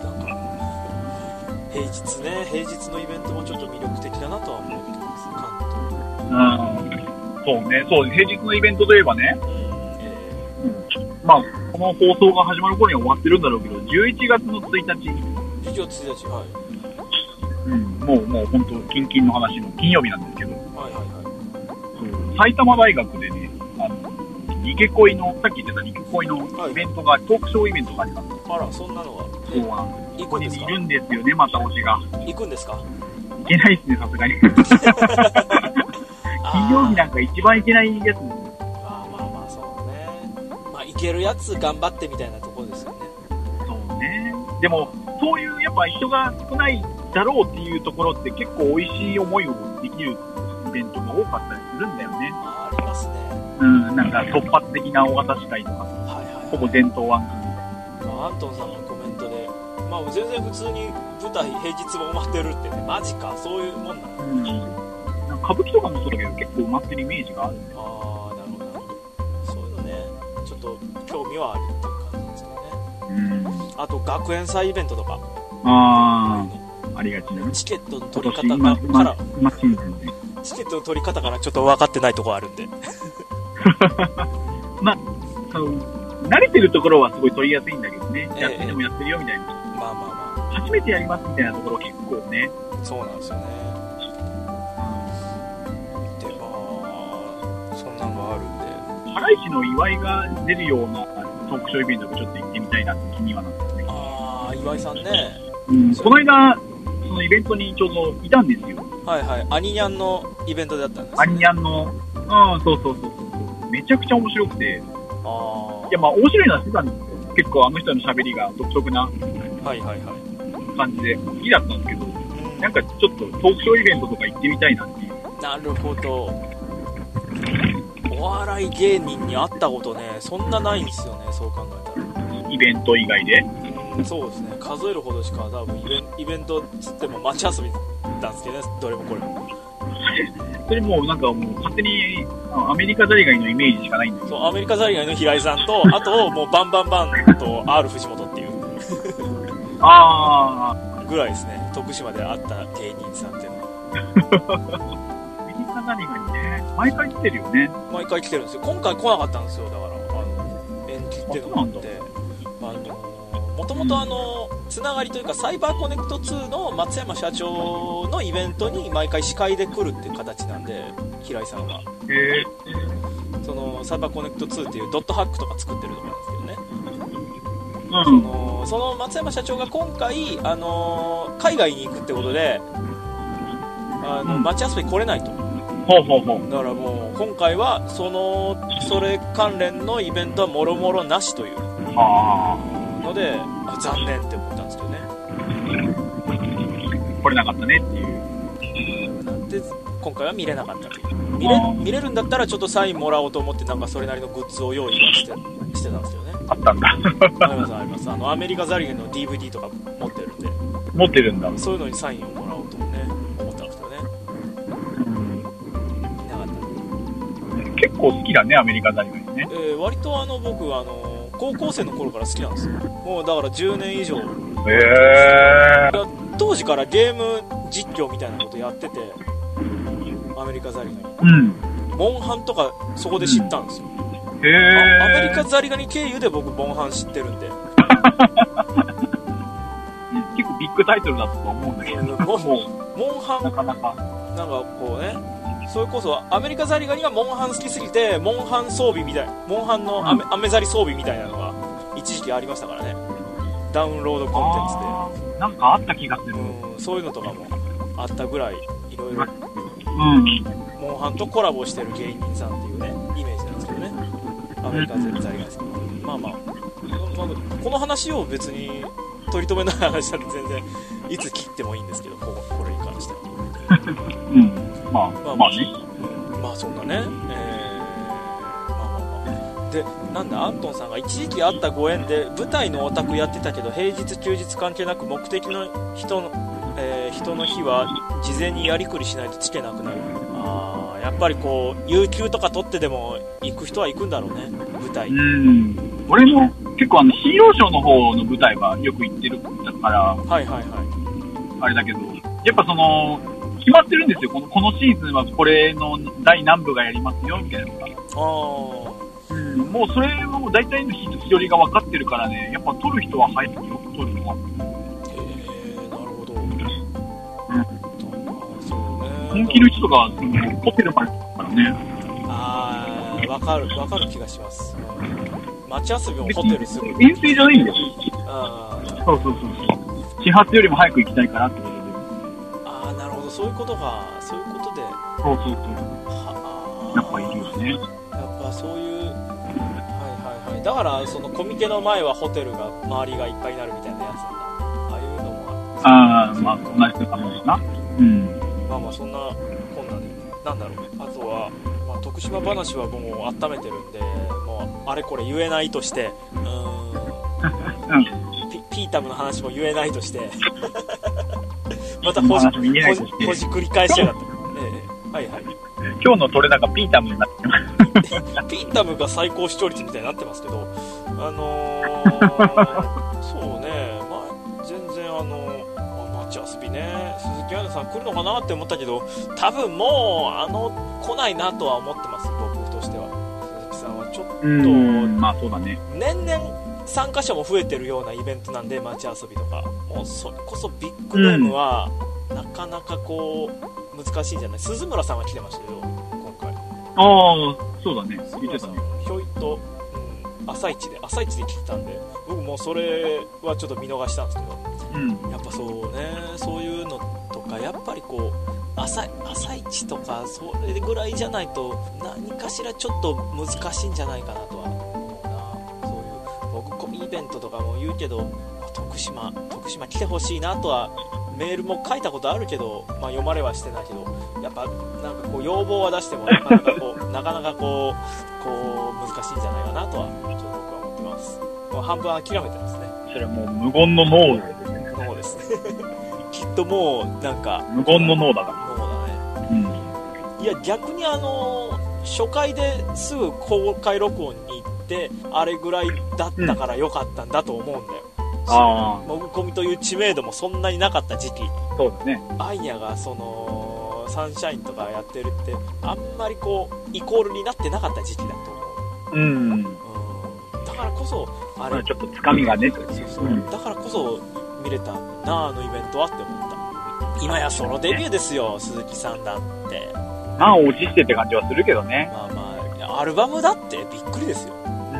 なんか、平日ね、平日のイベントもちょっと魅力的だなとは思ってます、関東。うん。そうね、そう、平日のイベントといえばね。うん。えー、うん。まあ、この放送が始まる頃には終わってるんだろうけど、じゅういちがつのついたち。じゅういちがつついたち、はい。 うん、もう、もう本当、キンキンの話の金曜日なんですけど。 はいはいはい。 そう、埼玉大学でね、あの、リケ恋の、さっき言ってたリケ恋のイベントが、はい、トークショーイベントがあったんです。 あら、そんなのが。 そうなんです。ここにいるんですよね、また推しが。 行くんですか？ 行けないですね、さすがに。金曜日なんか一番行けないやつ。 いけるやつ頑張ってみたいなところですよね。 そうね。でもそういうやっぱ人が少ないだろうっていうところって結構美味しい思いをできるイベントが多かったりするんだよね。 あ、ありますね。 うん、なんか突発的な大型司会とか、はいはいはい、ほぼ伝統案件みたいな。 まあ、アントンさんのコメントで、まあ全然普通に舞台平日も埋まってるってね、マジかそういうもんなんだ。うん。 なんか歌舞伎とかもそうだけど結構埋まってるイメージがあるんだよ。 ああ、なるほどなるほど。そういうのね。ちょっと興味はあるっていう感じですけどね、うん、あと学園祭イベントとか、 ああ、ありがちなチケットの取り方がから、 ま、チケットの取り方からちょっと分かってないところあるんでまあ、その慣れてるところはすごい取りやすいんだけどね、えー、やっててもやってるよみたいな、まあまあまあ初めてやりますみたいなところ結構ね、 そうなんですよね。で、まあそんなのがあるんで、 ハライチの岩井が出るようなトークショーイベントでちょっと行ってみたいなって気にはなってますね。 ああ、岩井さんね。 うん、この間、そのイベントにちょうどいたんですよ。 はいはい。アニニャンのイベントだったんですね。 アニニャンの、うん、そうそうそうそう。めちゃくちゃ面白くて。ああ。いや、まあ面白いのはしてたんですよ。結構あの人の喋りが独特なはいはいはい。 感じで好きだったんですけど、うん、なんかちょっとトークショーイベントとか行ってみたいなっていう。 なるほど。お笑い芸人に会ったことね、そんなないんですよね、そう考えたら。 イベント以外で、 うん、そうですね、数えるほどしか多分イベン、イベントつっても街遊びなんですけどね、どれもこれも。 それもうなんかもう勝手にアメリカザリガニのイメージしかないんだけど。 そう、アメリカザリガニの平井さんと、あともうバンバンバンと R 藤本っていうああぐらいですね、徳島で会った芸人さんっていうのは。何がね、毎回来てるよね。 毎回来てるんですよ。今回来なかったんですよ。だからあの延期っていうのがあって、あのもともとあのつながりというかサイバーコネクトツーの松山社長のイベントに毎回司会で来るっていう形なんで、平井さんが。 へー。そのサイバーコネクトツーっていうドットハックとか作ってるところなんですけどね。 うん、 そのその松山社長が今回あの海外に行くってことで、あの、うん、街遊び来れないと。 ほうほうほう。 だからもう今回はそのそれ関連のイベントはもろもろなしというので、あ、残念って思ったんですけどね。 来れなかったねっていうなんで今回は見れなかったという。見れ見れるんだったらちょっとサインもらおうと思って、なんかそれなりのグッズを用意はしてしてたんですよね。 あったんだ。 ありますあります。あのアメリカザリガニの ディーブイディー とか持ってるんで。 持ってるんだ。 そういうのにサインをもらおうとね思ったんですけどね。 結構好きだね、アメリカザリガニね。 えー、割とあの僕あの高校生の頃から好きなんですよ。もうだからじゅうねん以上。 へー。 当時からゲーム実況みたいなことやってて、アメリカザリガニ。うん。 モンハンとかそこで知ったんですよ。 うん、へー。 アメリカザリガニ経由で僕モンハン知ってるんで。 結構びっックタイトルだと思うんだけど、もう、 モンハン、 なかなか。 なんかこうね、それこそアメリカザリガニがモンハン好きすぎて、モンハン装備みたいな、モンハンのアメ、うん、アメザリ装備みたいなのが一時期ありましたからね。ダウンロードコンテンツで。 なんかあった気がする。 うん、そういうのとかもあったぐらい、いろいろ、 うん、 モンハンとコラボしてる芸人さんっていうね、イメージなんですけどね。アメリカザリガニさん。まあまあ、この話を別に取り留めない話だって全然いつ切ってもいいんですけど、ここれに関しては。 うん、まあ、まあ、まあね。 うん、まあそんなね、えー、まあまあまあ。で、なんだ、アントンさんが一時期あったご縁で舞台のオタクやってたけど、平日休日関係なく目的の人の、えー、人の日は事前にやりくりしないとチケなくなる。ああ、やっぱりこう、有給とか取ってでも行く人は行くんだろうね、舞台。 うん。俺も結構あのヒーローショーの方の舞台はよく行ってるから、 はいはいはい。 あれだけど、やっぱその、決まってるんですよ。この、このシーズンはこれの第何部がやりますよ、みたいなのが。 あうん、もうそれはもう大体の日取りが分かってるからね、やっぱ撮る人は早くよく撮るのは。 へえー、なるほど。うん。 そうね。本気の人とか、ホテルまでからね。ああ、わかる、わかる気がします。街遊びもホテルする。 遠征じゃないんだよ。ああ。そうそうそうそう。始発よりも早く行きたいからってことで。 ああ、なるほど、そういうことか。そういうことで。 そうそうそう。はあ。やっぱいいですね。やっぱそういう、はいはいはい。だからそのコミケの前はホテルが周りがいっぱいになるみたいなやつなんだ。ああいうのもああ、まあそんな人かもな。うん。 まあまあそんなこんなで、なんだろう。あとは。徳島話はもう温めてるんで、もうあれこれ言えないとして、うーん、うん、ピ, ピータムの話も言えないとしてまたほじほじほじ繰り返しやがった、ええ、はいはい。 今日のトレ高ピータムになってますピータムが最高視聴率みたいになってますけど、あのー、そうね、まあ全然あの街遊びね、鈴木杏奈さん来るのかなって思ったけど、多分もうあの来ないなとは思ってます、僕としては。鈴木さんはちょっと、 まあそうだね、 年々参加者も増えてるようなイベントなんで、街遊びとかもうそれこそビッグネームは、うん、なかなかこう難しいんじゃない。鈴村さんは来てましたけど今回。 ああ、そうだね、 鈴村さんひょいと、うん、朝一で朝一で来てたんで、僕もそれはちょっと見逃したんですけど、うん、やっぱそうね、そういうのとかやっぱりこう 朝, 朝一とかそれぐらいじゃないと何かしらちょっと難しいんじゃないかなとは思うな。そういう僕コミイベントとかも言うけど、徳島徳島来てほしいなとはメールも書いたことあるけど、まあ、読まれはしてないけど、やっぱなんかこう要望は出してもなかなかこうなかなかこうこう難しいんじゃないかなとはちょっと僕は思ってます。もう半分諦めてますね。 それはもう無言の脳ですね。 脳ですきっともうなんか無言の脳だから脳だね、うん、いや逆にあの初回ですぐ公開録音に行ってあれぐらいだったから良かったんだと思うんだよ、うん、ああ、もぐこみという知名度もそんなになかった時期。 そうですね。 アイニャがそのサンシャインとかやってるってあんまりこうイコールになってなかった時期だと思う。うん、うん、だからこそあれちょっとつかみがね、 そうそう、うん、だからこそ見れたなあのイベントはって思った。今やソロデビューですよ、鈴木さんだって。 まあ落ちしてって感じはするけどね。 まあまあアルバムだってびっくりですよ、うん、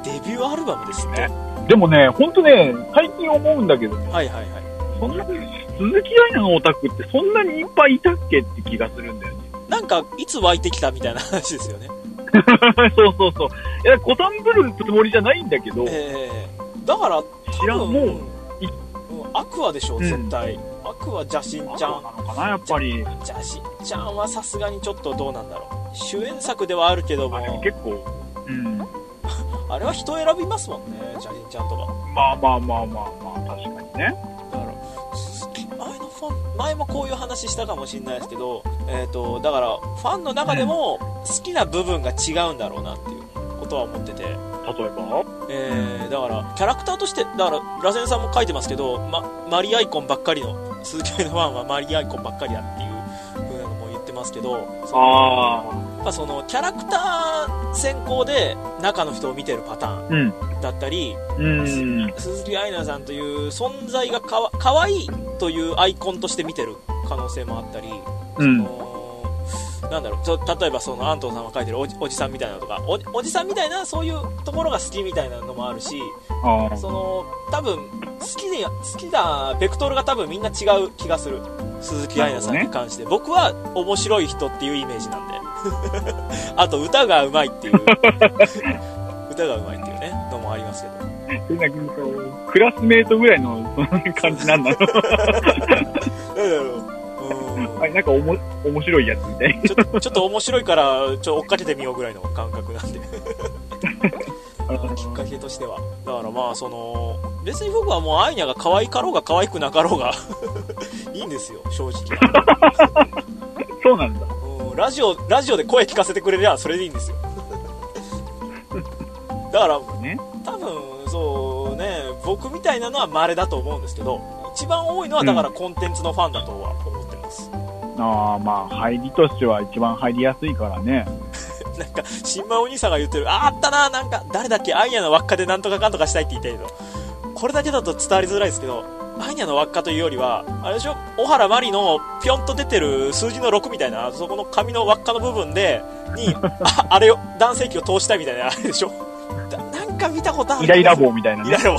デビューアルバムですって、ね、 でもね、ほんとね、最近思うんだけどね、 はいはいはい、そんな鈴木愛菜のオタクってそんなにいっぱいいたっけって気がするんだよね。 なんかいつ湧いてきたみたいな話ですよねそうそうそう、いや小さんぶるつもりじゃないんだけど、 えー、だから知らん、もうアクアでしょ、絶対、うん、アクア邪神ちゃんなのかな、やっぱり邪神ちゃんはさすがにちょっとどうなんだろう。主演作ではあるけども、 結構、うん、 あれは人選びますもんね、邪神ちゃんとか。 まあまあまあまあまあ、確かにね。 だから鈴木愛のファン、前もこういう話したかもしれないですけど、えーと、だからファンの中でも好きな部分が違うんだろうなっていうことは思ってて、 例えば、 えー、だからキャラクターとして、だからラセンさんも書いてますけど、ま、マリアイコンばっかりの鈴木愛のファンはマリアイコンばっかりだっていう風なのも言ってますけど、 あっぱそのキャラクター先行で中の人を見てるパターンだったり、うん、鈴木愛菜さんという存在がかわ、かわいいというアイコンとして見てる可能性もあったり、その、うん、なんだろう、ちょ例えばその安藤さんが書いてるお じ, おじさんみたいなのとか お, おじさんみたいなそういうところが好きみたいなのもあるし、その多分好きで好きなベクトルが多分みんな違う気がする。鈴木愛菜さんに関して、ね、僕は面白い人っていうイメージなんであと歌がうまいっていう歌がうまいっていうねのもありますけど、 なんかこうクラスメートぐらいのその感じなんだろうなんだろう、うん、なんかおも面白いやつみたいなちょ, ちょっと面白いからちょ追っかけてみようぐらいの感覚なんできっかけとしてはだからまあその別に僕はもうアイニャが可愛かろうが可愛くなかろうがいいんですよ正直そうなんだ、 うん、ラジオラジオで声聞かせてくれりゃそれでいいんですよだから、ね、多分そうね僕みたいなのは稀だと思うんですけど一番多いのはだからコンテンツのファンだとは思ってます、うん、 ああまあ入りとしては一番入りやすいからねなんか新馬お兄さんが言ってる あ, あったななんか誰だっけアイニャの輪っかでなんとかかんとかしたいって言ったけどこれだけだと伝わりづらいですけどアイニャの輪っかというよりはあれでしょ小原まりのピョンと出てる数字のろくみたいなそこの紙の輪っかの部分でに あ, あれを男性器を通したいみたいなあれでしょなんか見たことあるイライラ棒みたいな、 ね、イライラ棒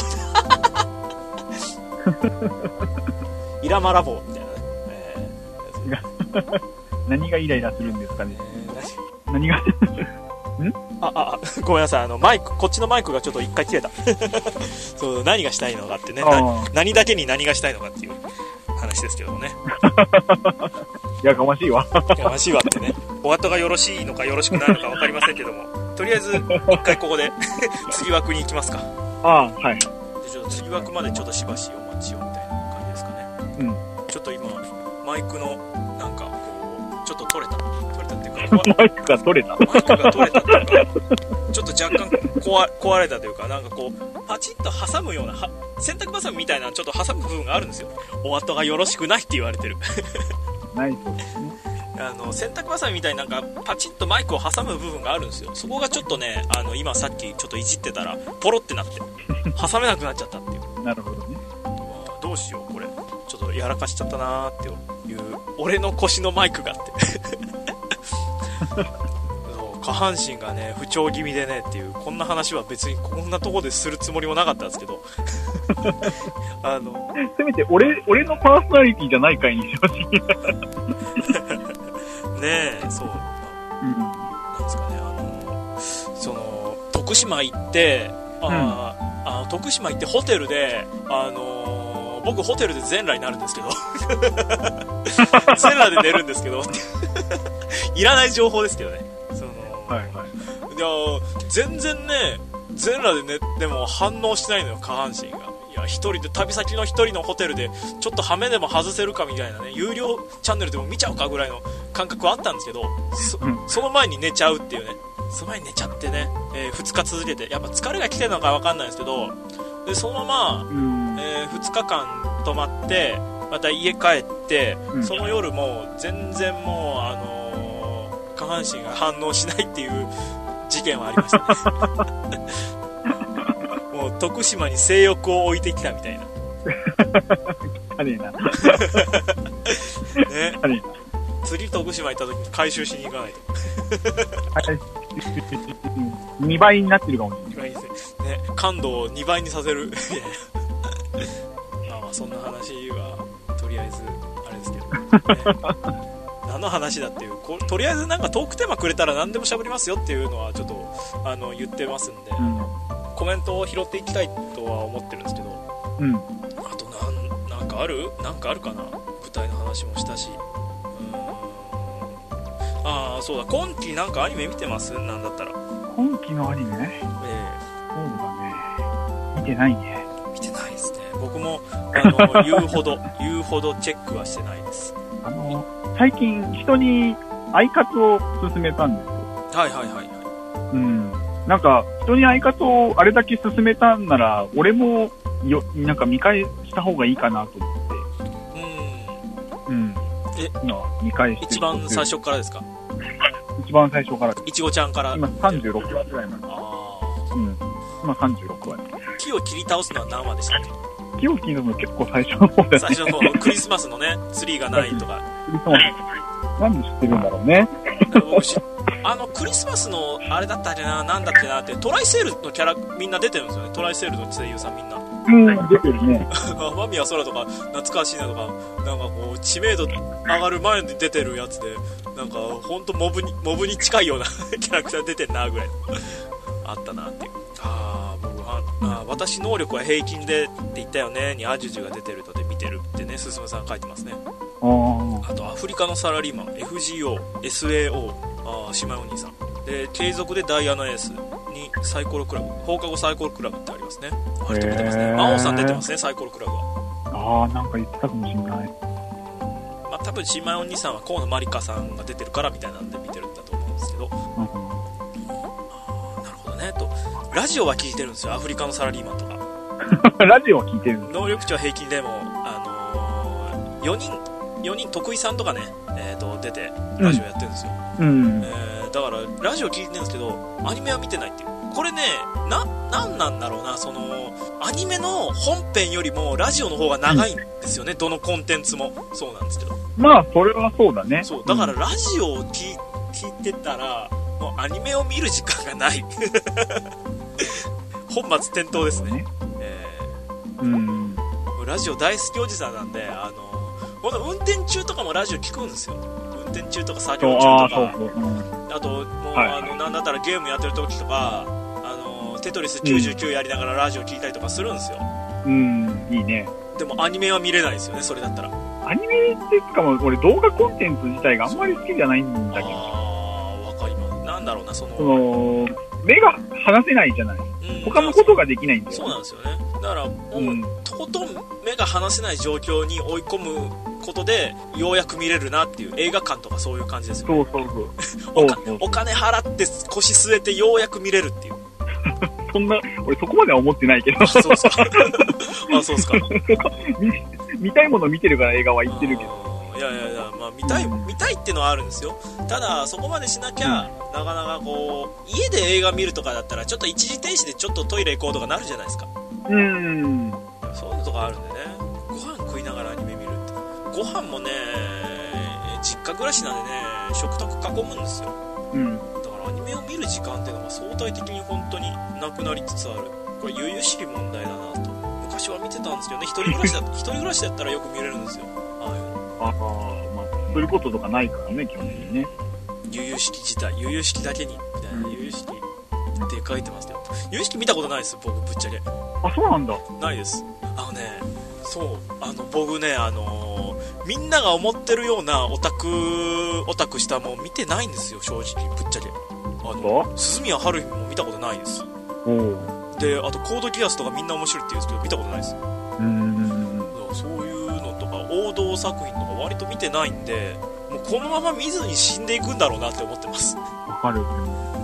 イラマラ棒みたいなね、 えー、何がイライラするんですかね、えー、何がんああごめんなさいあのマイクこっちのマイクがちょっと一回切れたそう何がしたいのかってね何だけに何がしたいのかっていう話ですけどもねやかましいわやかましいわってねお後がよろしいのかよろしくないのか分かりませんけどもとりあえず一回ここで次枠に行きますか。 ああはいちょっと次枠までちょっとしばしお待ちをみたいな感じですかね。うんちょっと今マイクのなんかこうちょっと取れた取れたっていうかマイクが取れたマイクが取れたっていうかちょっと若干壊, 壊れたというかなんかこうパチッと挟むような洗濯バサミみたいなちょっと挟む部分があるんですよ。お後がよろしくないって言われてるないですね。 あの洗濯バサミみたいになんかパチッとマイクを挟む部分があるんですよ。そこがちょっとねあの今さっきちょっといじってたらポロってなって挟めなくなっちゃったっていうなるほどね。 どうしようこれちょっとやらかしちゃったなーっていう俺の腰のマイクがあって下半身がね不調気味でねっていうこんな話は別にこんなとこでするつもりもなかったんですけどあのせめて 俺, 俺のパーソナリティじゃない回にしてほしいねえそう、うん、なんですかねあのその徳島行ってあ、うん、あ徳島行ってホテルであの僕ホテルで全裸になるんですけど全裸で寝るんですけどいらない情報ですけどねその、はいはい、いや全然ね全裸で寝ても反応してないのよ下半身が。いや一人で旅先の一人のホテルでちょっとハメでも外せるかみたいなね有料チャンネルでも見ちゃうかぐらいの感覚はあったんですけど そ, その前に寝ちゃうっていうねその前に寝ちゃってね、えー、ふつか続けてやっぱ疲れが来てるのか分かんないんですけどでそのまま、えー、ふつかかん泊まってまた家帰ってその夜も全然もうあのー、下半身が反応しないっていう事件はありましたねもう徳島に性欲を置いてきたみたいな汚ねえなね、汚ねえな次徳島行った時に回収しに行かないとにばいになってるかもしれないね、感度をにばいにさせるまあまあそんな話はとりあえずあれですけど、ね、何の話だっていうとりあえずなんかトークテーマくれたら何でも喋りますよっていうのはちょっとあの言ってますんで、うん、コメントを拾っていきたいとは思ってるんですけど、うん、あとなんなんかあるなんかあるかな舞台の話もしたしうーんああそうだ今期なんかアニメ見てますなんだったら今期のアニメ、えー、そうだね見てないね見てないですね僕もあの言うほど言うほどチェックはしてないです。 あの最近人にアイカツを勧めたんですよ。 はいはいはいはいうんなんか人にアイカツをあれだけ勧めたんなら俺もよなんか見返した方がいいかなと思ってうんうんえ今見返して一番最初からですか一番最初から。 いちごちゃんから。 今さんじゅうろくわぐらいまで。ああ。うん。今さんじゅうろくわ。 木を切り倒すのは何話でしたっけ？ 木を切るのも結構最初の方で。 最初の方、クリスマスのね、ツリーがないとか。 クリスマス。なんで知ってるんだろうね。 あの、クリスマスのあれだったっけな、なんだっけなって、トライセールのキャラ、みんな出てるんですよね。トライセールの声優さんみんな。 うん、出てるね。 間宮空とか、懐かしいなとか、なんかこう、知名度上がる前に出てるやつで、なんか、ほんとモブに、モブに近いようなキャラクター出てんな、ぐらい。あったなっていう。あー、僕は、あ、私能力は平均でって言ったよね、にアジュジュが出てるので見てるってね、進さん書いてますね。あと、アフリカのサラリーマン、エフジーオー、エスエーオー、あ、島お兄さん。で、継続でダイヤのエースにサイコロクラブ、放課後サイコロクラブってありますね。あれと見てますね。魔王さん出てますね、サイコロクラブは。 あー、なんか言ってたかもしれない。 まあ、多分島お兄さんは河野まりかさんが出てるからみたいなんで見てるんだと思うんですけど。うん、あ、なるほどね。と、ラジオは聞いてるんですよ、アフリカのサラリーマンとか。 ラジオは聞いてる。 能力値は平均でも、あのー、よにん、よにん徳井さんとかね、えー、と出てラジオやってるんですよ、うん、えー、だからラジオ聞いてるんですけどアニメは見てないっていう。これね、な、なんなんだろうな、そのアニメの本編よりもラジオの方が長いんですよね、うん、どのコンテンツもそうなんですけど。 まあそれはそうだね。 そうだからラジオを聞、聞いてたらもうアニメを見る時間がない本末転倒ですね。えー、うん、ラジオ大好きおじさんなんで、あのこの運転中とかもラジオ聞くんですよ。運転中とか作業中とか、あ, そうそう、うん、あともう、はい、あのなんだったらゲームやってる時とか、あのテトリスきゅうじゅうきゅうやりながらラジオ聞いたりとかするんですよ。 うん、いいね。 でもアニメは見れないですよね、それだったら。 アニメっていうかも俺動画コンテンツ自体があんまり好きじゃないんだけど。 ああ、わかります。なんだろうな、そのその目が離せないじゃない。うん、他のことができないんだよ。 そうなんですよね。だからもう、うん、とことん目が離せない状況に追い込むことでようやく見れるなっていう、映画館とかそういう感じですよね。 そうそうそうお, お金払って腰据えてようやく見れるっていうそんな俺そこまでは思ってないけど。 あ、そうですかあ、そうですか見, 見たいもの見てるから映画は行ってるけど。 いやいやいや、まあ見たい、見たいっていうのはあるんですよ。ただそこまでしなきゃ、うん、なかなかこう家で映画見るとかだったらちょっと一時停止でちょっとトイレ行こうとかなるじゃないですか。 うん、 そういうのとかあるんでね。ご飯食いながらアニメ見るって、ご飯もね実家暮らしなんでね食卓囲むんですよ、うん、だからアニメを見る時間っていうのが相対的に本当になくなりつつある。これ由々しき問題だなと昔は見てたんですけどね。一人暮らしだ一人暮らしだったらよく見れるんですよ、ああいうの。 ああ、まあそういうこととかないからね、基本的にね。 由々しき自体、由々しきだけにみたいな、由々しきって書いてますけど、由々しき見たことないです僕、ぶっちゃけ。 あ、そうなんだ。 ないです。あのね、そう、あの僕ね、あのー、みんなが思ってるようなオタクオタクしたもん見てないんですよ、正直ぶっちゃけ。あの鈴宮春日も見たことないです。おで、あとコードギアスとかみんな面白いって言うんですけど見たことないです。うーん、そういうのとか王道作品とか割と見てないんで、もうこのまま見ずに死んでいくんだろうなって思ってます。 わかる。だ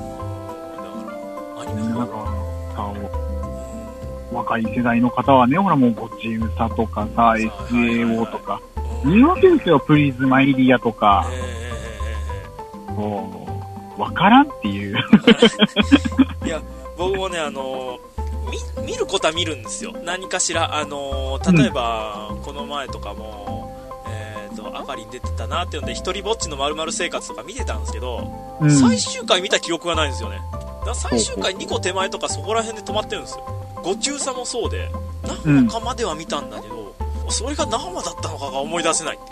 からアニメのなんかさ、若い世代の方はね、ほらもうゴチウサとかさ、エスエーオー とか見わけですよ。プリズマイリアとか、えー、もうわからんっていういや僕もね、あのー見, 見ることは見るんですよ、何かしら。あのー、例えば、うん、この前とかも、えーと、あかりに出てたなっていうので、一人ぼっちの〇〇生活とか見てたんですけど、うん、最終回見た記憶がないんですよね。だから最終回にこ手前とかそこら辺で止まってるんですよ。ご中佐もそうで、何話かまでは見たんだけど、うん、それが何話だったのかが思い出せないっていう。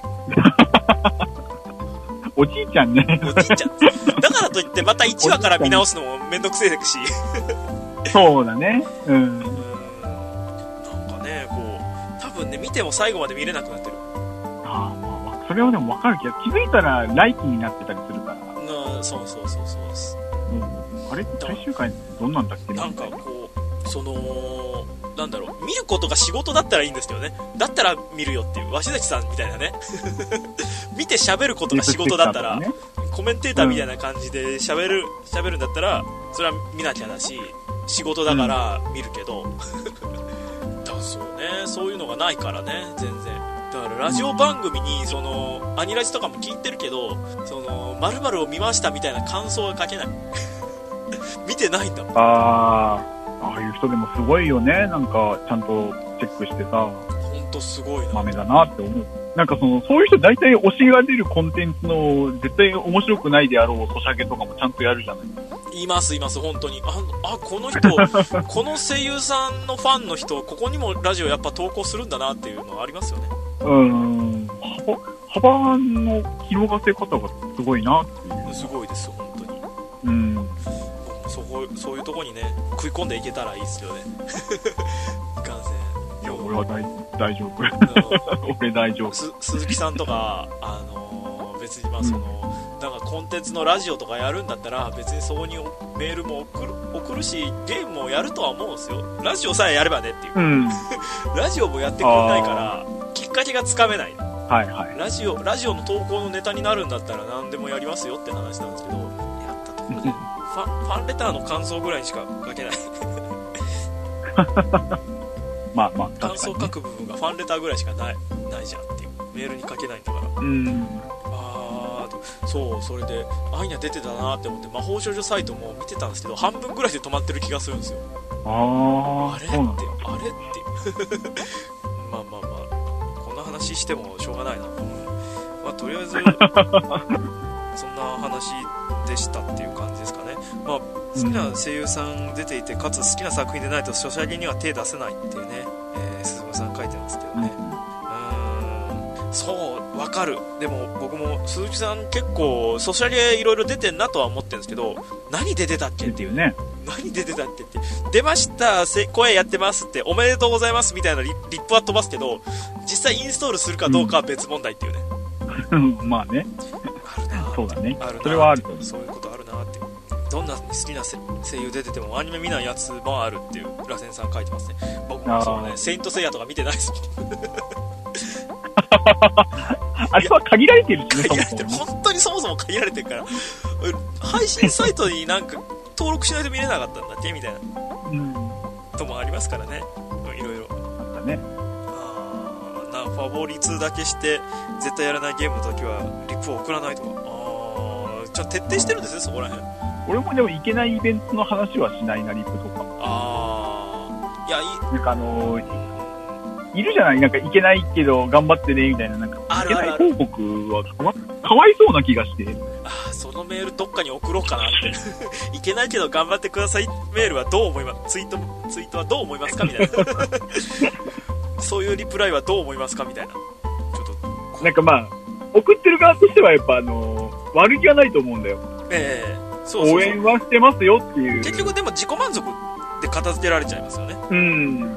おじいちゃんね。 おじいちゃん。だからといって、またいちわから見直すのもめんどくせえし。 そうだね。うん。うん、なんかね、こう、多分ね、見ても最後まで見れなくなってる。 ああ、まあ、それはでも分かるけど、気づいたら来期になってたりするから。 あ、そうそうそうそうです。 うん、あれ最終回どんなんだっけ。 なんかこう、その、なんだろう、見ることが仕事だったらいいんですけどね。だったら見るよっていう、鷲崎さんみたいなね。見て喋ることが仕事だったら、ね、コメンテーターみたいな感じで喋る、喋るんだったら、それは見なきゃだし、仕事だから見るけど、うん、だそうね、そういうのがないからね、全然。だだからラジオ番組にそのアニラジとかも聞いてるけど、その〇〇を見ましたみたいな感想は書けない見てないんだもん。 ああ、ああいう人でもすごいよね。なんかちゃんとチェックしてさ、 ほんとすごいな。 豆だなって思う。なんかそのそういう人大体推しが出るコンテンツの絶対面白くないであろうソシャゲとかもちゃんとやるじゃない。 いますいます、本当に。ああ、この人この声優さんのファンの人、ここにもラジオやっぱ投稿するんだなっていうのはありますよね。 うーん、幅幅の広がせ方がすごいなっていう。 すごいです本当に。 うん、 そこそういうとこにね食い込んでいけたらいいですよね完成。 いや俺は大大丈夫俺大丈夫。 鈴木さんとかあのー、別にまあその、うん、なんかコンテンツのラジオとかやるんだったら別にそこにメールも送る送るしゲームもやるとは思うんですよ。ラジオさえやればねっていう、うん、ラジオもやってくれないからきっかけがつかめない。 はいはい、 ラジオラジオの投稿のネタになるんだったら何でもやりますよって話なんですけど、やったところでファン、ファンレターの感想ぐらいにしか書けないまあまあ、 感想書く部分がファンレターぐらいしかないないじゃんっていう。メールに書けないんだから。 うん。 あー、そう、それでアイニャ出てたなって思って魔法少女サイトも見てたんですけど、半分ぐらいで止まってる気がするんですよ。 ああれってあれってまあまあまあこんな話してもしょうがないな。まあとりあえずそんな話でしたっていう感じですかね。まあ好きな声優さん出ていて、かつ好きな作品でないとソシャゲには手出せないっていうね、えー、鈴木さん書いてますけどね。うーん、そうわかる。でも僕も鈴木さん結構ソシャゲいろいろ出てんなとは思ってるんですけど、何で出たっけっていうね。何で出たっけって出ました声やってますっておめでとうございますみたいなリップは飛ばすけど、実際インストールするかどうかは別問題っていうね、 うん、まあねあるな。 そうだね、 あるな。 それはある。 そういうことあるなっていう。どんな好きな声優出ててもアニメ見ないやつもあるっていう螺旋さん書いてますね。僕もそうね、セイントセイヤとか見てないですあれは限られてるしね。 限られてる、本当にそもそも限られてるから配信サイトになんか登録しないと見れなかったんだっけみたいな、うん、ともありますからね。いろいろあったね。 あーな、ファボリツだけして絶対やらないゲームの時はリップを送らないとか、あーちょっと徹底してるんですね、そこら辺。 俺もでもいけないイベントの話はしないな、リップとか。 あー、いや、いなんかあのーいるじゃない、なんかいけないけど頑張ってねみたいな、なんかいけない広告はかわ、かわいそうな気がして。 ああ、そのメールどっかに送ろうかなっていけないけど頑張ってくださいメールはどう思いますツイートツイートはどう思いますかみたいなそういうリプライはどう思いますかみたいな。ちょっとなんかまあ送ってる側としてはやっぱあのー、悪気はないと思うんだよ。 ええー、そうそうそう、 応援はしてますよっていう。 結局でも自己満足で片付けられちゃいますよね。 うん。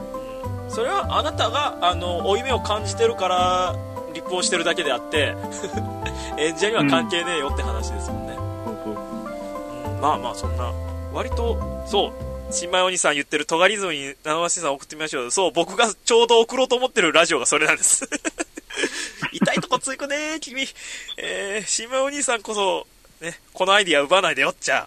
それはあなたがあの負い目を感じてるからリップをしてるだけであって演者には関係ねえよって話ですもんね。 うん、そうそう、 うん、まあまあそんな割とそう新米お兄さん言ってるトガリズムに七橋さん送ってみましょう。そう、僕がちょうど送ろうと思ってるラジオがそれなんです痛いとこついくねー君、えー、新米お兄さんこそねこのアイディア奪わないでよっちゃ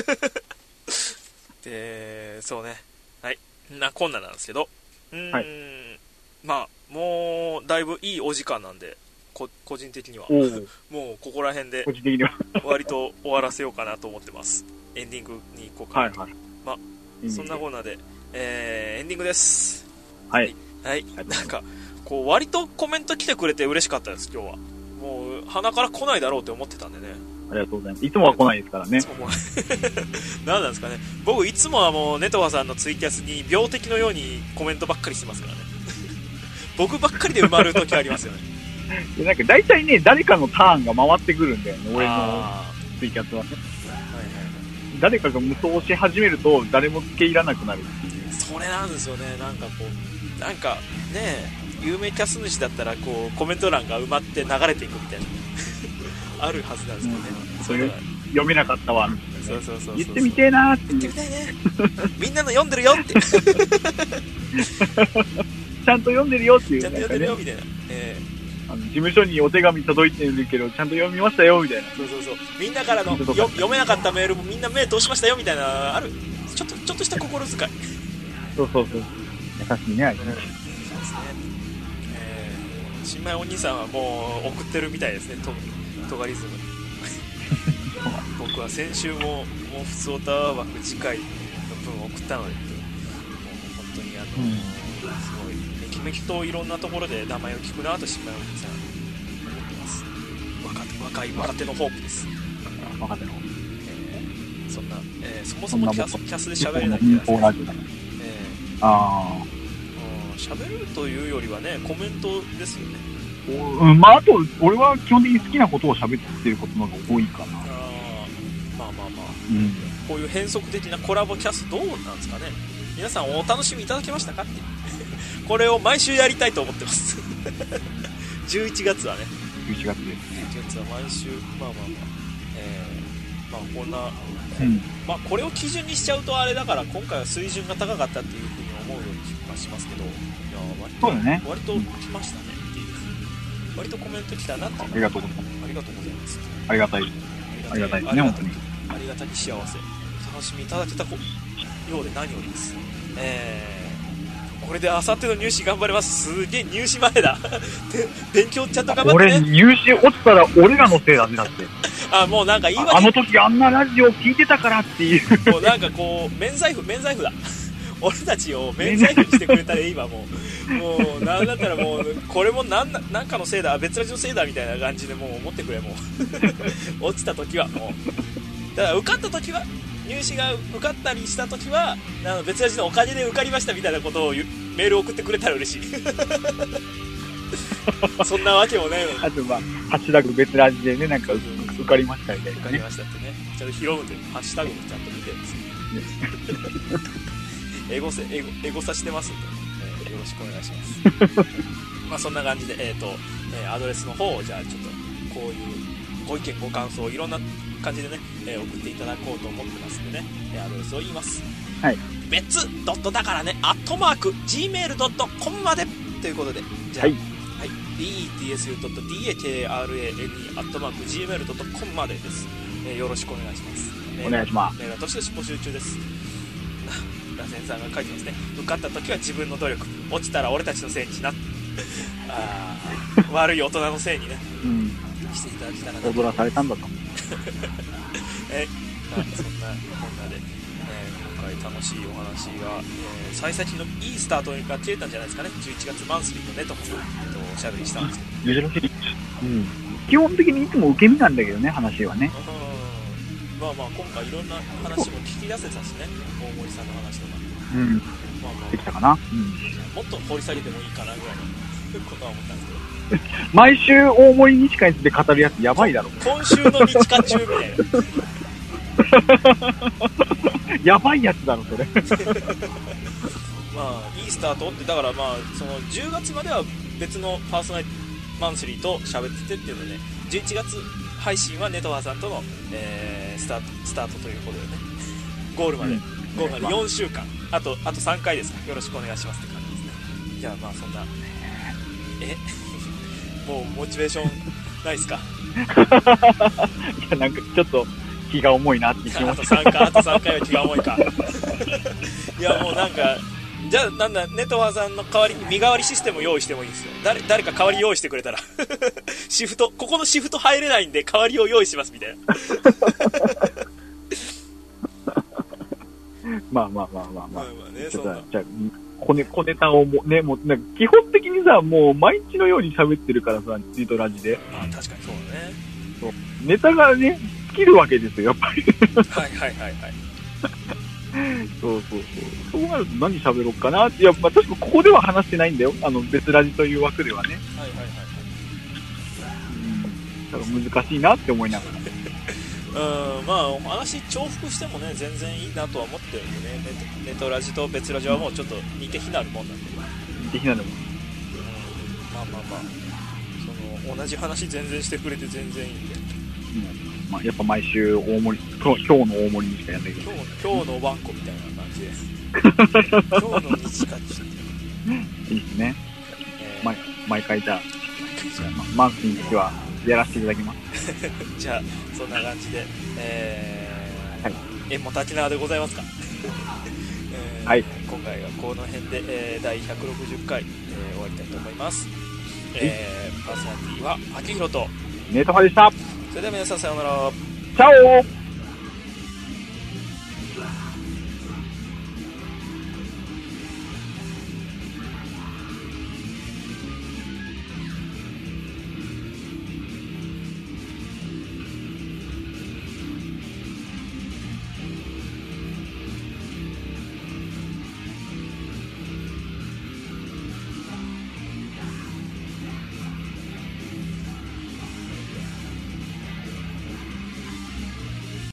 でそうね、はいなこんななんですけど、うーん、はい、まあもうだいぶいいお時間なんでこ個人的にはもうここら辺で割と終わらせようかなと思ってます。エンディングに行こうかなと、はいはい、まあそんなコーナーで、えー、エンディングです。 はい、 はい、なんかこう割とコメント来てくれて嬉しかったです。今日はもう鼻から来ないだろうって思ってたんでね。 ありがとうございます。いつもは来ないですからね。 何なんですかね。僕いつもはもうネトファさんのツイキャスに病的のようにコメントばっかりしてますからね僕ばっかりで埋まる時ありますよねなんか大体ね誰かのターンが回ってくるんだよね、俺のツイキャスはね。はいはいはい、誰かが無双し始めると誰も付け入らなくなるっていう。 それなんですよね。なんかこうなんかね有名キャス主だったらこうコメント欄が埋まって流れていくみたいなあるはずなんですけどね、 うん、それ読めなかったわ、ね、 そうそうそうそう、 言ってみてえなーって言ってみたいねみんなの読んでるよってちゃんと読んでるよっていう、 ちゃんと読んでるよみたいな、えー、あの事務所にお手紙届いてるけどちゃんと読みましたよみたいな。 そうそうそう、みんなからのよ読めなかったメールもみんな目通しましたよみたいなある、ちょっとちょっとした心遣い。 そうそうそう、優しいねあれね。 そうですね、えー、 新米お兄さんはもう送ってるみたいですね、ト, トガリズム僕は先週ももう普通オタ枠次回の分送ったので、もう本当にあの、うん、すごいめきめきといろんなところで名前を聞くなと新米お兄さん思ってます。 若, 若い若手のホープです。 若手の、 えー、そんな、えー、そもそもキャス, キャスで喋れないんで、えー、あ喋るというよりはね、コメントですよね。 うん、まああと俺は基本的に好きなことを喋ってることの方が多いかな。あ、 まあまあまあ、 うん、 こういう変則的なコラボキャスどうなんですかね。皆さんお楽しみいただけましたかってこれを毎週やりたいと思ってますじゅういちがつはね、 じゅういちがつですね。 じゅういちがつは毎週、まあまあまあ、えー、まあこんな、 うん、 まあこれを基準にしちゃうとあれだから、今回は水準が高かったっていうふうに思うようにはしますけど、いや割と、 ね、 割と来ましたねっていう、割とコメント来たなっていう。 ありがとうございます。 ありがとうございます。 ありがたい、ありがたいですね、本当に。 ありがたき幸せ、楽しみいただけたようで何よりです。えー、これであさっての入試頑張れます。すげえ入試前だ勉強ちゃんと頑張ってね。 俺入試落ちたら俺らのせいだね、だってあ、もうなんか言い訳、 あの時あんなラジオ聞いてたからっていうもうなんかこう免罪符免罪符だ俺たちを免罪符にしてくれたら今もうもうなんだったらもうこれもなんなんかのせいだ、別ラジのせいだみたいな感じでもう思ってくれ。もう落ちた時はもうだから受かった時は、入試が受かったりした時はあの別ラジのおかげで受かりましたみたいなことをメール送ってくれたら嬉しいそんなわけもないのに。 あとまあハッシュタグ別ラジでね、なんか受かりましたみたいな、ね、 受かりましたってね、ちゃんと拾うんでハッシュタグもちゃんと見てるんですよエゴせエゴエゴさしてますんで、えー、よろしくお願いしますまあそんな感じで、えーとえー、アドレスの方をじゃあちょっとこういうご意見ご感想いろんな感じでね、えー、送っていただこうと思ってますんでね、えー、アドレスを言います。 はい、 別ドットだからねアットマーク ジーメールドットコム までということで、じゃあ、はいはい、ビーイーティーエスユードットディーエーケーアールエーエヌイー アットマーク ジーメールドットコム までです。えー、よろしくお願いします。 お願いします。 メールはどしどし募集中です。ラセンさんが書いてますね。受かった時は自分の努力、落ちたら俺たちのせいにしなあ悪い大人のせいにね、 うん、 していただけたらな。 踊らされたんだとえ、まあ、そんなこんなで、えー、今回楽しいお話が、えー、幸先のいいスタートが切れたんじゃないですかね。じゅういちがつマンスリーのねともさんとおしゃべりしたんですけど、 うん、基本的にいつも受け身なんだけどね、話はね。 まあまあ今回いろんな話も聞き出せたしね、大森さんの話とか、 うん、 まあまあできたかな、うん、 もっと掘り下げてもいいかなぐらいのことは思ったんですけど毎週大森日会で語るやつやばいだろ。 今週の日課中みたいなやばいやつだろそれまあいいスタートって、だからまあそのじゅうがつまでは別のパーソナリティマンスリーと喋っててっていうので、ね、じゅういちがつ配信はネトワーさんとの、えー、スタートスタートということでね、ゴールまで、うん、ゴールまでよんしゅうかん、あとあとさんかいですか。よろしくお願いしますって感じですね。じゃあまあそんなえもうモチベーションないっすかいやなんかちょっと気が重いなって気持ちあとさんかいあとさんかいは気が重いかいやもうなんかじゃあなんだ、ネトワーさんの代わりに身代わりシステムを用意してもいいんですよ。誰誰か代わり用意してくれたらシフト、ここのシフト入れないんで代わりを用意しますみたいなまあまあまあまあまあ、 まあまあね、そんなじゃあ小ネ小ネタをもね、もうなんか基本的にさ、もう毎日のように喋ってるからさ、ニトラジで。 ああ、確かにそうだね。 そうネタがね尽きるわけですよ、やっぱりはいはいはいはいそうそうそう。そうなると何喋ろうかなって。いや、まあ、確かここでは話してないんだよ。あの、別ラジという枠ではね。 はいはいはい。 うん。だから難しいなって思いながら。 うん、まあ、お話重複してもね、全然いいなとは思ってるんでね。ネトラジと別ラジはもうちょっと似て非なるもんなんで。 似て非なるもん。うん。 まあまあまあ。その、同じ話全然してくれて全然いいんで。うん。 まあ、やっぱ毎週大盛り、今日の大盛りにしかやんないけど。 今日、今日のワンコみたいな感じで。今日の日課にして。 いいですね。えー、毎, 毎回じゃあ、じゃあま、マンスにつきはやらせていただきます。 じゃあ、そんな感じで、えー、 はい。 縁も滝縄でございますか。えー、 はい。 今回はこの辺で、えー、だいひゃくろくじゅっかい、えー、終わりたいと思います。 えー、パーソナリティは秋広とネトファでした。 それでは皆さんさようなら。 チャオ。